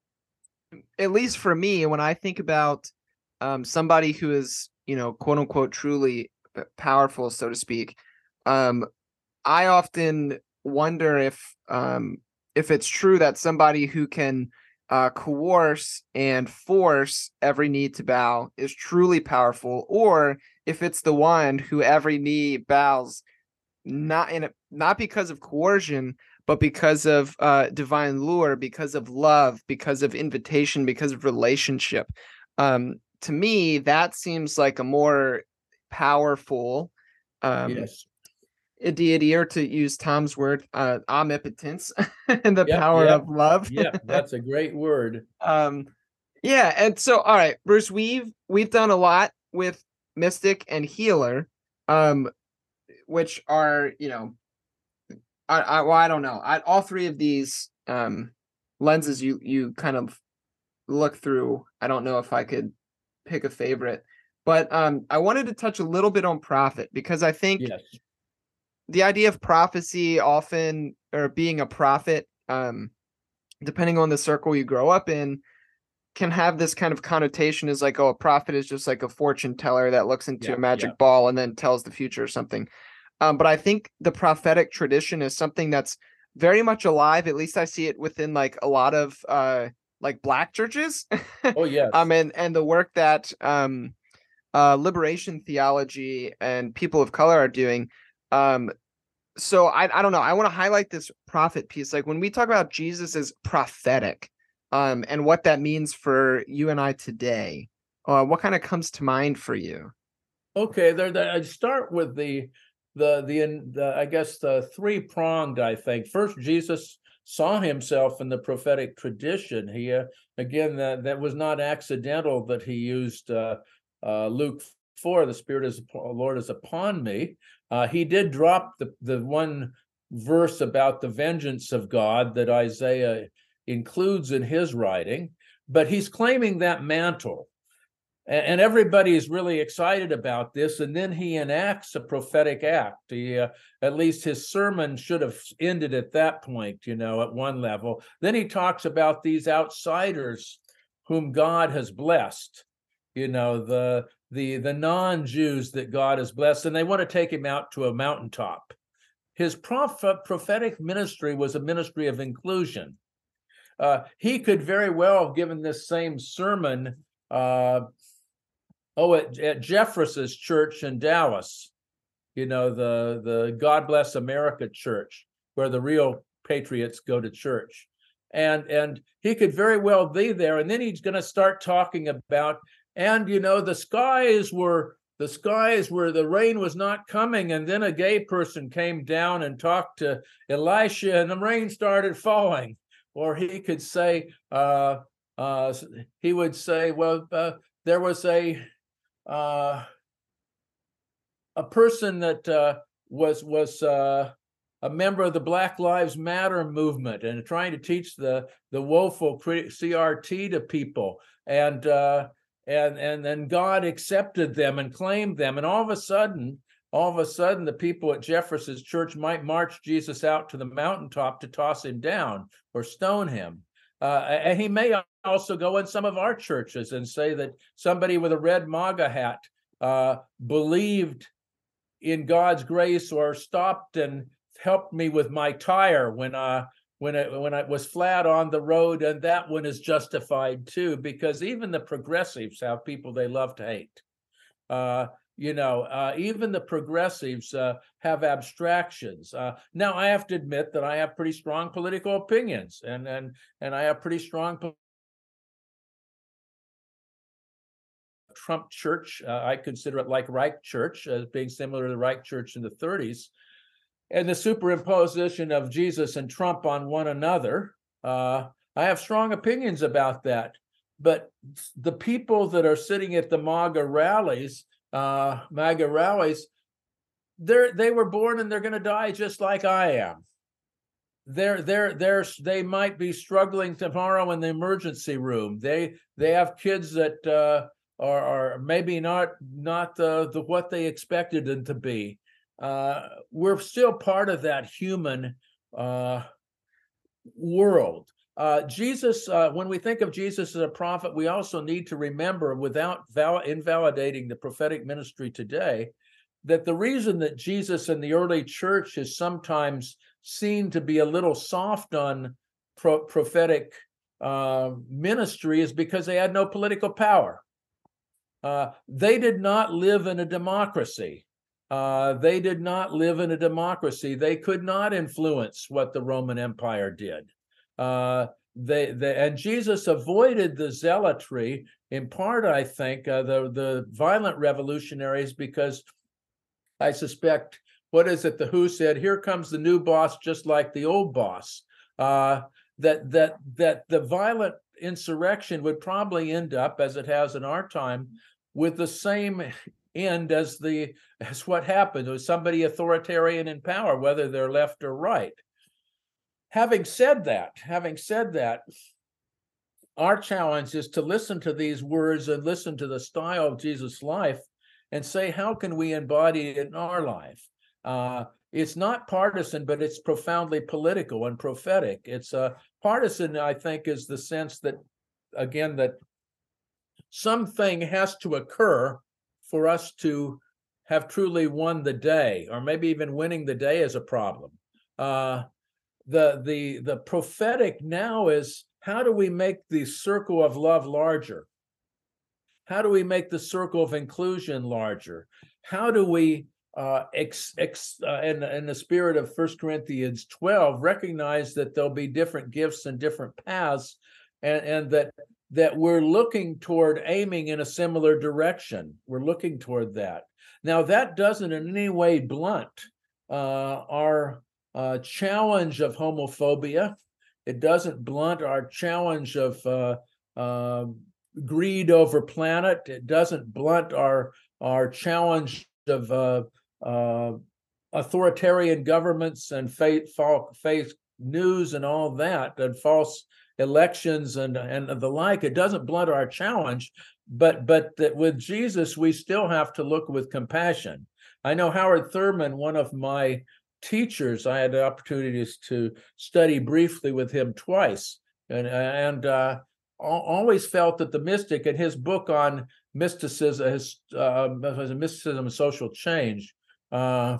at least for me, when I think about um, somebody who is, you know, quote unquote, truly powerful, so to speak, um, I often wonder if um, if it's true that somebody who can uh, coerce and force every knee to bow is truly powerful, or if it's the one who every knee bows not in a, not because of coercion, but because of uh, divine lure, because of love, because of invitation, because of relationship. Um, to me, that seems like a more powerful um, yes. a deity, or to use Tom's word, uh, omnipotence, and the Yep. power Yep. of love. Yep. That's a great word. um, yeah, and so all right, Bruce, we've we've done a lot with mystic and healer, um, which are, you know, I, I well, I don't know. I, all three of these um, lenses you you kind of look through. I don't know if I could pick a favorite, but um, I wanted to touch a little bit on prophet, because I think Yes. the idea of prophecy often, or being a prophet, um, depending on the circle you grow up in, can have this kind of connotation as like, oh, a prophet is just like a fortune teller that looks into Yeah. a magic Yeah. ball and then tells the future or something. Um, but I think the prophetic tradition is something that's very much alive. At least I see it within like a lot of uh, like Black churches. Oh, yes. um, and and the work that um, uh, liberation theology and people of color are doing. Um, so I I don't know. I want to highlight this prophet piece. Like when we talk about Jesus as prophetic, um, and what that means for you and I today, uh, what kind of comes to mind for you? Okay, there, there. I'd start with the, the, the, the I guess the three pronged. I think first, Jesus saw himself in the prophetic tradition. He uh, again that that was not accidental that he used uh, uh, Luke four. The Spirit is Lord is upon me. Uh, he did drop the the one verse about the vengeance of God that Isaiah includes in his writing, but he's claiming that mantle. And everybody is really excited about this. And then he enacts a prophetic act. He, uh, at least his sermon should have ended at that point, you know, at one level. Then he talks about these outsiders whom God has blessed, you know, the the the non-Jews that God has blessed, and they want to take him out to a mountaintop. His prophet, prophetic ministry was a ministry of inclusion. Uh, he could very well have given this same sermon uh, Oh, at, at Jeffress's church in Dallas, you know, the the God Bless America church. where the real patriots go to church. And and he could very well be there. And then he's going to start talking about, and you know, the skies were the skies where the rain was not coming. And then a gay person came down and talked to Elisha, and the rain started falling. Or he could say, uh, uh, he would say, well, uh, there was a uh, a person that uh, was was uh, a member of the Black Lives Matter movement and trying to teach the the woeful C R T to people, and uh, and and then God accepted them and claimed them, and all of a sudden, all of a sudden, the people at Jefferson's church might march Jesus out to the mountaintop to toss him down or stone him. Uh, and he may also go in some of our churches and say that somebody with a red MAGA hat uh, believed in God's grace or stopped and helped me with my tire when uh when it when I was flat on the road, and that one is justified too, because even the progressives have people they love to hate. Uh, you know, uh, even the progressives uh, have abstractions. Uh, now, I have to admit that I have pretty strong political opinions, and and and I have pretty strong. Po- Trump Church, uh, I consider it like Reich Church, as being similar to the Reich Church in the thirties. And the superimposition of Jesus and Trump on one another, uh, I have strong opinions about that. But the people that are sitting at the MAGA rallies, uh, MAGA rallies, they're they were born and they're going to die just like I am. They're they're they're they might be struggling tomorrow in the emergency room. They they have kids that uh, are are maybe not not the, the what they expected them to be. Uh, we're still part of that human uh, world. Uh, Jesus, uh, when we think of Jesus as a prophet, we also need to remember, without val- invalidating the prophetic ministry today, that the reason that Jesus in the early church is sometimes seen to be a little soft on pro- prophetic uh, ministry is because they had no political power. Uh, they did not live in a democracy. Uh, they did not live in a democracy. They could not influence what the Roman Empire did. Uh, they, they and Jesus avoided the zealotry, in part, I think, uh, the the violent revolutionaries, because I suspect, what is it? The W H O said, "Here comes the new boss, just like the old boss." Uh, that that that the violent insurrection would probably end up, as it has in our time, with the same end as the as what happened. It was somebody authoritarian in power, whether they're left or right. Having said that, having said that, our challenge is to listen to these words and listen to the style of Jesus' life and say, how can we embody it in our life? Uh, it's not partisan, but it's profoundly political and prophetic. It's uh, partisan, I think, is the sense that, again, that something has to occur for us to have truly won the day, or maybe even winning the day is a problem. Uh, the the the prophetic now is, how do we make the circle of love larger? How do we make the circle of inclusion larger? How do we, uh, ex, ex, uh, in, in the spirit of First Corinthians twelve, recognize that there'll be different gifts and different paths, and, and that that we're looking toward aiming in a similar direction. We're looking toward that. Now, that doesn't in any way blunt uh, our uh, challenge of homophobia. It doesn't blunt our challenge of uh, uh, greed over planet. It doesn't blunt our our challenge of uh, uh, authoritarian governments and fake, fake news and all that, and false elections and and the like. It doesn't blunt our challenge, but but that with Jesus we still have to look with compassion. I know Howard Thurman, one of my teachers, I had the opportunities to study briefly with him twice, and and uh, always felt that the mystic, in his book on mysticism, his uh, mysticism and social change, uh,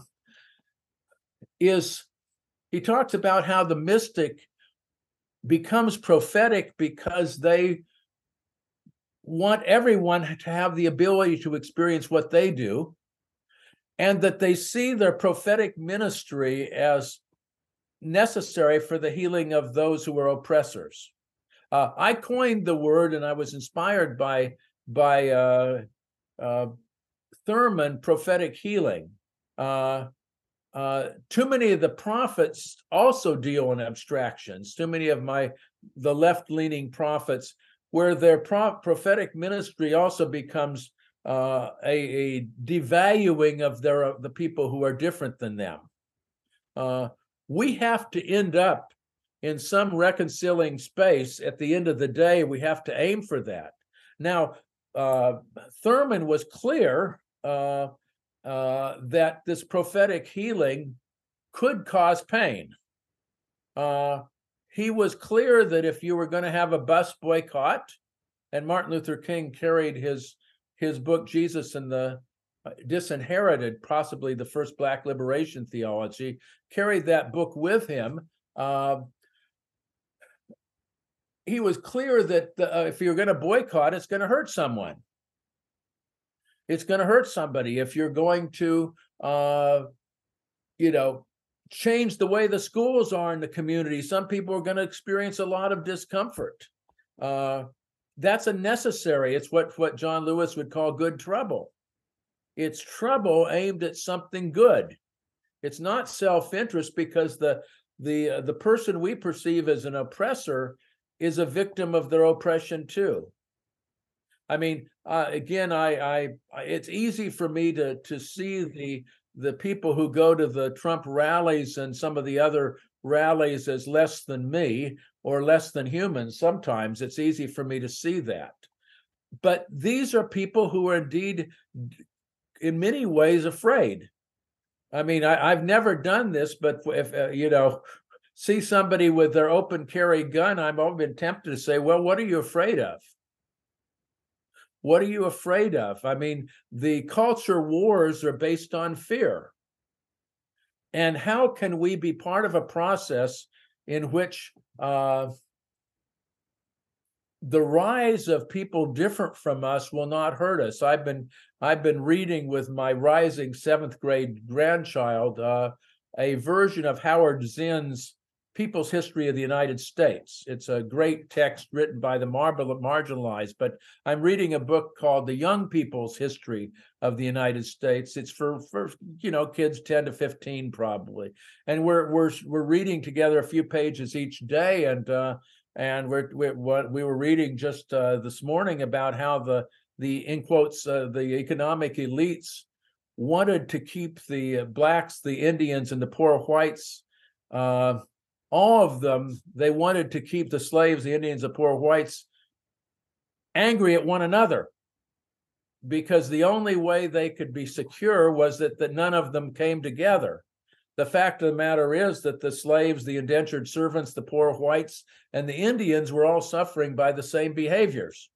is he talks about how the mystic becomes prophetic because they want everyone to have the ability to experience what they do, and that they see their prophetic ministry as necessary for the healing of those who are oppressors. Uh, I coined the word, and I was inspired by by uh, uh, Thurman, prophetic healing. Uh, uh, too many of the prophets also deal in abstractions. Too many of my the left-leaning prophets, where their pro- prophetic ministry also becomes uh, a, a devaluing of their of the people who are different than them. Uh, we have to end up in some reconciling space. At the end of the day, we have to aim for that. Now, uh, Thurman was clear uh, uh, that this prophetic healing could cause pain. Uh, he was clear that if you were going to have a bus boycott, and Martin Luther King carried his his book, Jesus and the Disinherited, possibly the first Black liberation theology, carried that book with him. Uh, he was clear that the, uh, if you're going to boycott, it's going to hurt someone. It's going to hurt somebody if you're going to, uh, you know, change the way the schools are in the community. Some people are going to experience a lot of discomfort. Uh, that's a necessary. It's what, what John Lewis would call good trouble. It's trouble aimed at something good. It's not self-interest, because the the uh, the person we perceive as an oppressor is a victim of their oppression too. I mean, uh, again, I, I, it's easy for me to to see the the people who go to the Trump rallies and some of the other rallies as less than me or less than human. Sometimes it's easy for me to see that. But these are people who are indeed, in many ways, afraid. I mean, I, I've never done this, but if, uh, you know, see somebody with their open carry gun, I've always been tempted to say, well, what are you afraid of? What are you afraid of? I mean, the culture wars are based on fear. And how can we be part of a process in which uh, the rise of people different from us will not hurt us? I've been I've been reading with my rising seventh grade grandchild uh, a version of Howard Zinn's People's History of the United States. It's a great text written by the marginalized, but I'm reading a book called The Young People's History of the United States. It's for, for you know, kids ten to fifteen probably. And we're we're we're reading together a few pages each day, and uh, and we're, we're what we were reading just uh, this morning about how the the in quotes uh, the economic elites wanted to keep the blacks, the Indians, and the poor whites, uh, all of them, they wanted to keep the slaves, the Indians, the poor whites, angry at one another, because the only way they could be secure was that, that none of them came together. The fact of the matter is that the slaves, the indentured servants, the poor whites, and the Indians were all suffering by the same behaviors.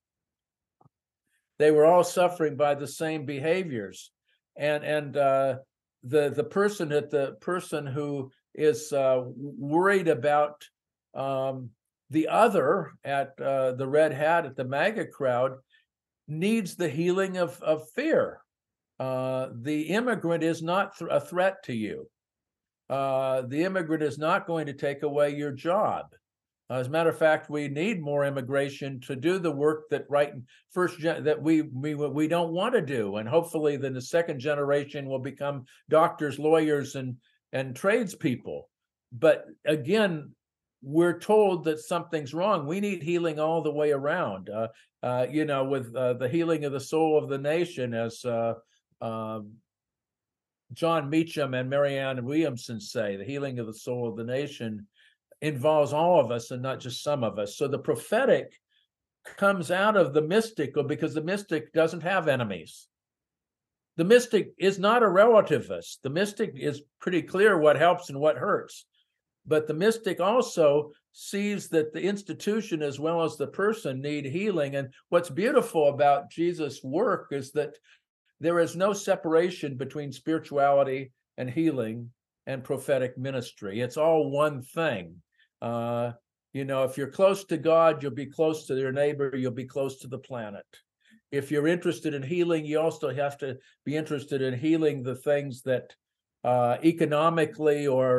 They were all suffering by the same behaviors. And, and uh, the, the person at the person who is uh, worried about um, the other at uh, the red hat, at the MAGA crowd, needs the healing of, of fear. Uh, the immigrant is not th- a threat to you. Uh, the immigrant is not going to take away your job. As a matter of fact, we need more immigration to do the work that right first gen- that we we we don't want to do, and hopefully, then the second generation will become doctors, lawyers, and and tradespeople. But again, we're told that something's wrong. We need healing all the way around. Uh, uh, you know, with uh, the healing of the soul of the nation, as uh, uh, John Meacham and Marianne Williamson say, the healing of the soul of the nation involves all of us and not just some of us. So the prophetic comes out of the mystical, because the mystic doesn't have enemies. The mystic is not a relativist. The mystic is pretty clear what helps and what hurts. But the mystic also sees that the institution as well as the person need healing. And what's beautiful about Jesus' work is that there is no separation between spirituality and healing and prophetic ministry. It's all one thing. Uh, you know, if you're close to God, you'll be close to your neighbor, you'll be close to the planet. If you're interested in healing, you also have to be interested in healing the things that uh, economically or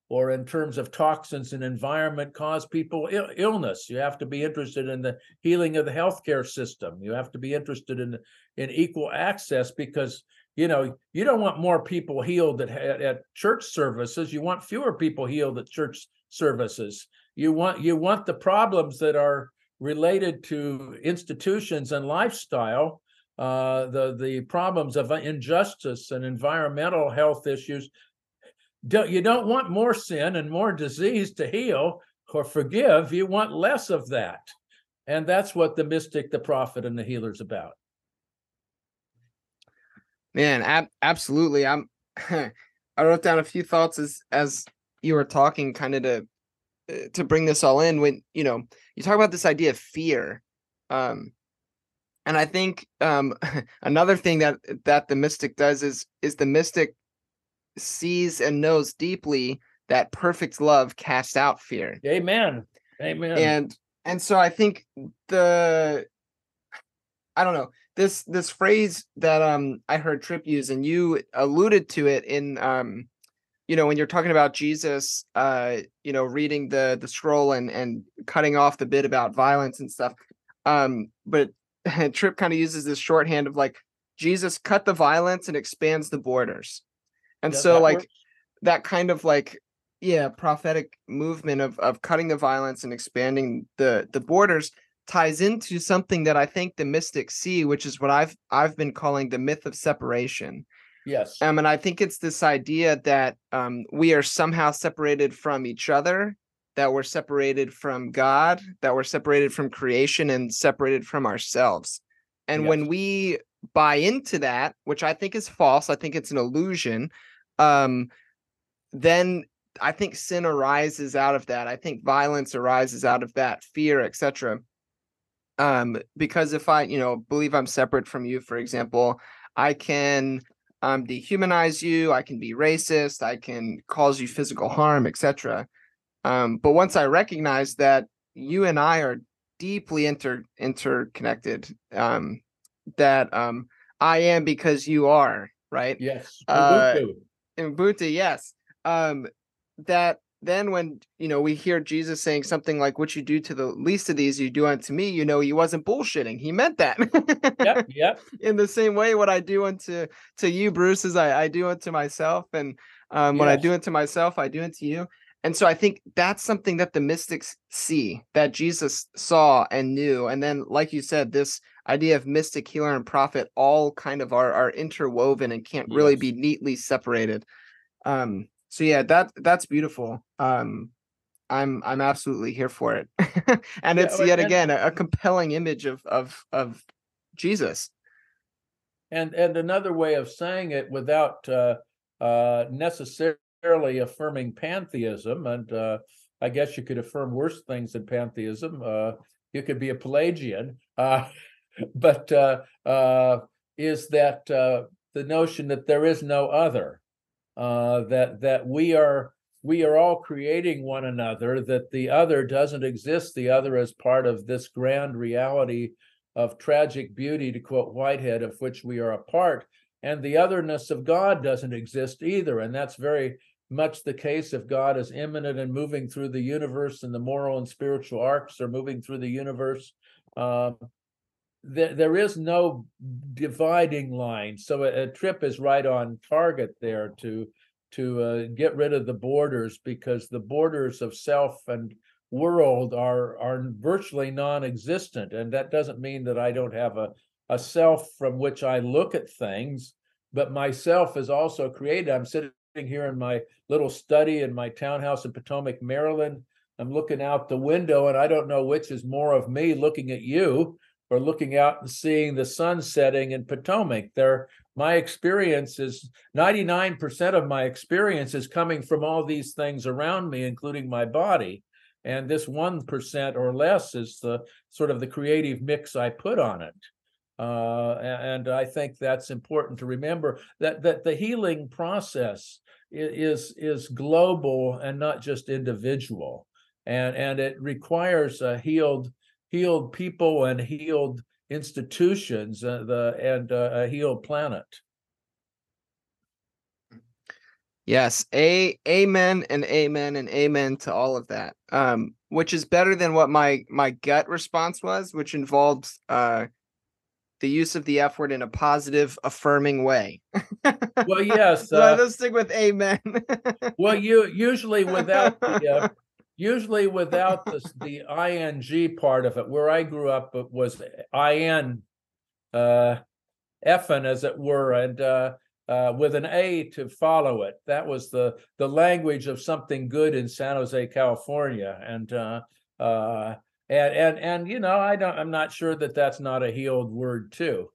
or in terms of toxins and environment cause people Ill- illness. You have to be interested in the healing of the healthcare system. You have to be interested in in equal access, because you know you don't want more people healed at, at, at church services. You want fewer people healed at church services. You want you want the problems that are related to institutions and lifestyle, uh, the the problems of injustice and environmental health issues. Don't, you don't want more sin and more disease to heal or forgive. You want less of that. And that's what the mystic, the prophet, and the healer is about. Man, ab- absolutely. I'm I wrote down a few thoughts as as you were talking, kind of to to bring this all in. When you know you talk about this idea of fear, um and I think um another thing that that the mystic does is is the mystic sees and knows deeply that perfect love casts out fear. Amen. Amen. And and so I think the I don't know, this this phrase that um I heard Tripp use, and you alluded to it in um you know when you're talking about Jesus, uh you know reading the the scroll and and cutting off the bit about violence and stuff, um but Tripp kind of uses this shorthand of like Jesus cut the violence and expands the borders. And Yeah, so that like works. that kind of like yeah prophetic movement of of cutting the violence and expanding the the borders ties into something that I think the mystics see, which is what I've I've been calling the myth of separation. Yes. Um, and I think it's this idea that um, we are somehow separated from each other, that we're separated from God, that we're separated from creation, and separated from ourselves. And Yes. when we buy into that, which I think is false, I think it's an illusion, um, then I think sin arises out of that. I think violence arises out of that, fear, et cetera. Um, because if I, you know, believe I'm separate from you, for example, I can um, dehumanize you, I can be racist, I can cause you physical harm, et cetera. Um, but once I recognize that you and I are deeply inter interconnected, um, that um, I am because you are, right? Yes. Uh, Ubuntu. Ubuntu, yes. Um, that then when you know we hear Jesus saying something like, "What you do to the least of these, you do unto me," you know, he wasn't bullshitting. He meant that. Yep. Yep. In the same way, what I do unto to you, Bruce, is I, I do unto myself, and um, when I Yes. do unto myself, I do unto you. And so I think that's something that the mystics see, that Jesus saw and knew. And then, like you said, this idea of mystic, healer, and prophet all kind of are are interwoven and can't really Yes. be neatly separated. Um, so yeah, that that's beautiful. Um, I'm I'm absolutely here for it. And Yeah. it's And, yet and again a, a compelling image of of of Jesus. And and another way of saying it without uh, uh, necessarily affirming pantheism, and uh, I guess you could affirm worse things than pantheism. Uh, you could be a Pelagian, uh, but uh, uh, is that uh, the notion that there is no other, uh, that that we are we are all creating one another, that the other doesn't exist. The other is part of this grand reality of tragic beauty, to quote Whitehead, of which we are a part, and the otherness of God doesn't exist either. And that's very much the case if God is immanent and moving through the universe, and the moral and spiritual arcs are moving through the universe. Um, there, there is no dividing line. So a, a Tripp is right on target there to to uh, get rid of the borders, because the borders of self and world are are virtually non-existent. And that doesn't mean that I don't have a, a self from which I look at things, but myself is also created. I'm sitting here in my little study in my townhouse in Potomac, Maryland. I'm looking out the window, and I don't know which is more of me looking at you or looking out and seeing the sun setting in Potomac. There, my experience is ninety-nine percent of my experience is coming from all these things around me, including my body. And this one percent or less is the sort of the creative mix I put on it. Uh, and I think that's important to remember, that that the healing process is is global and not just individual. And, and it requires a healed healed people and healed institutions, uh, the and uh, a healed planet. Yes. A amen and amen and amen to all of that. Um, which is better than what my my gut response was, which involved uh the use of the F word in a positive, affirming way. Well, yes. So I Uh, let's stick with amen. well, you usually without the uh, usually without the the ing part of it. Where I grew up, it was in uh, effing, as it were, and uh, uh, with an A to follow it. That was the the language of something good in San Jose, California, and uh, uh, and and and you know, I don't. I'm not sure that that's not a healed word too.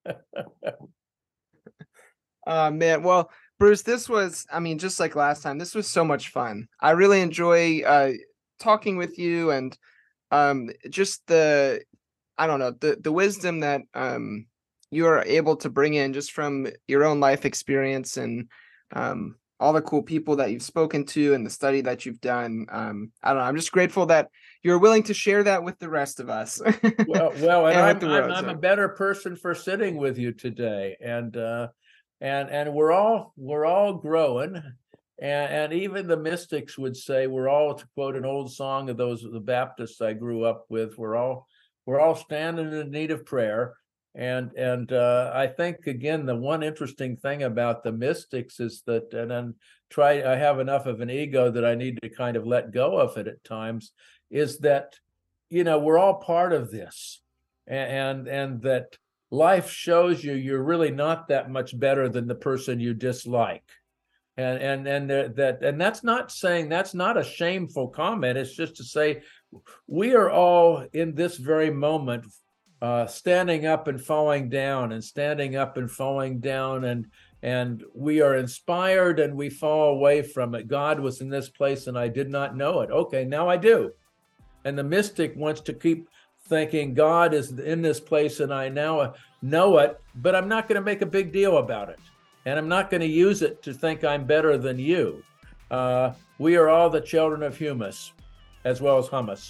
Oh man, well, Bruce, this was, I mean, just like last time, this was so much fun. I really enjoy uh talking with you, and um just the, I don't know, the the wisdom that um you are able to bring in just from your own life experience, and um all the cool people that you've spoken to and the study that you've done. Um I don't know, I'm just grateful that you're willing to share that with the rest of us. Well, well, and And I'm with the I'm world. I'm a So better person for sitting with you today, and uh, and and we're all we're all growing, and and even the mystics would say we're all, to quote an old song of those the Baptists I grew up with, we're all we're all standing in need of prayer, and and uh, I think again the one interesting thing about the mystics is that, and then try I have enough of an ego that I need to kind of let go of it at times, is that you know we're all part of this, and and, and that life shows you you're really not that much better than the person you dislike, and and and that and that's not saying, that's not a shameful comment. It's just to say we are all in this very moment uh standing up and falling down, and standing up and falling down, and and we are inspired and we fall away from it. God was in this place and I did not know it. Okay, now I do. And the mystic wants to keep thinking God is in this place and I now know it, but I'm not going to make a big deal about it. And I'm not going to use it to think I'm better than you. Uh, we are all the children of humus, as well as hummus.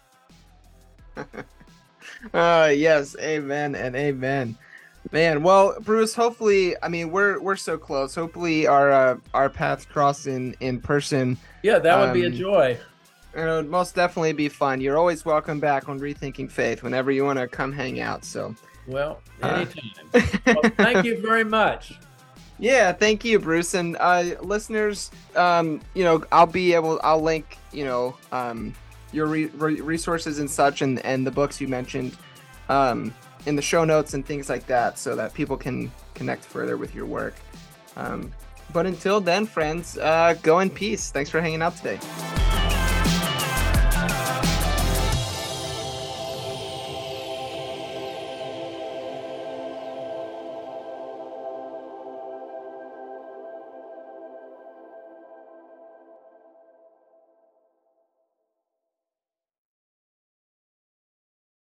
uh yes, amen and amen. Man, well, Bruce, hopefully, I mean, we're we're so close. Hopefully our uh, our paths cross in in person. Yeah, that would be a Um, joy. It would most definitely be fun. You're always welcome back on Rethinking Faith whenever you want to come hang out. So, Well, Uh. anytime. Well, thank you very much. yeah, thank you, Bruce. And uh, listeners, um, you know, I'll be able, I'll link, you know, um, your re- re- resources and such, and, and the books you mentioned um, in the show notes and things like that, so that people can connect further with your work. Um, but until then, friends, uh, go in peace. Thanks for hanging out today.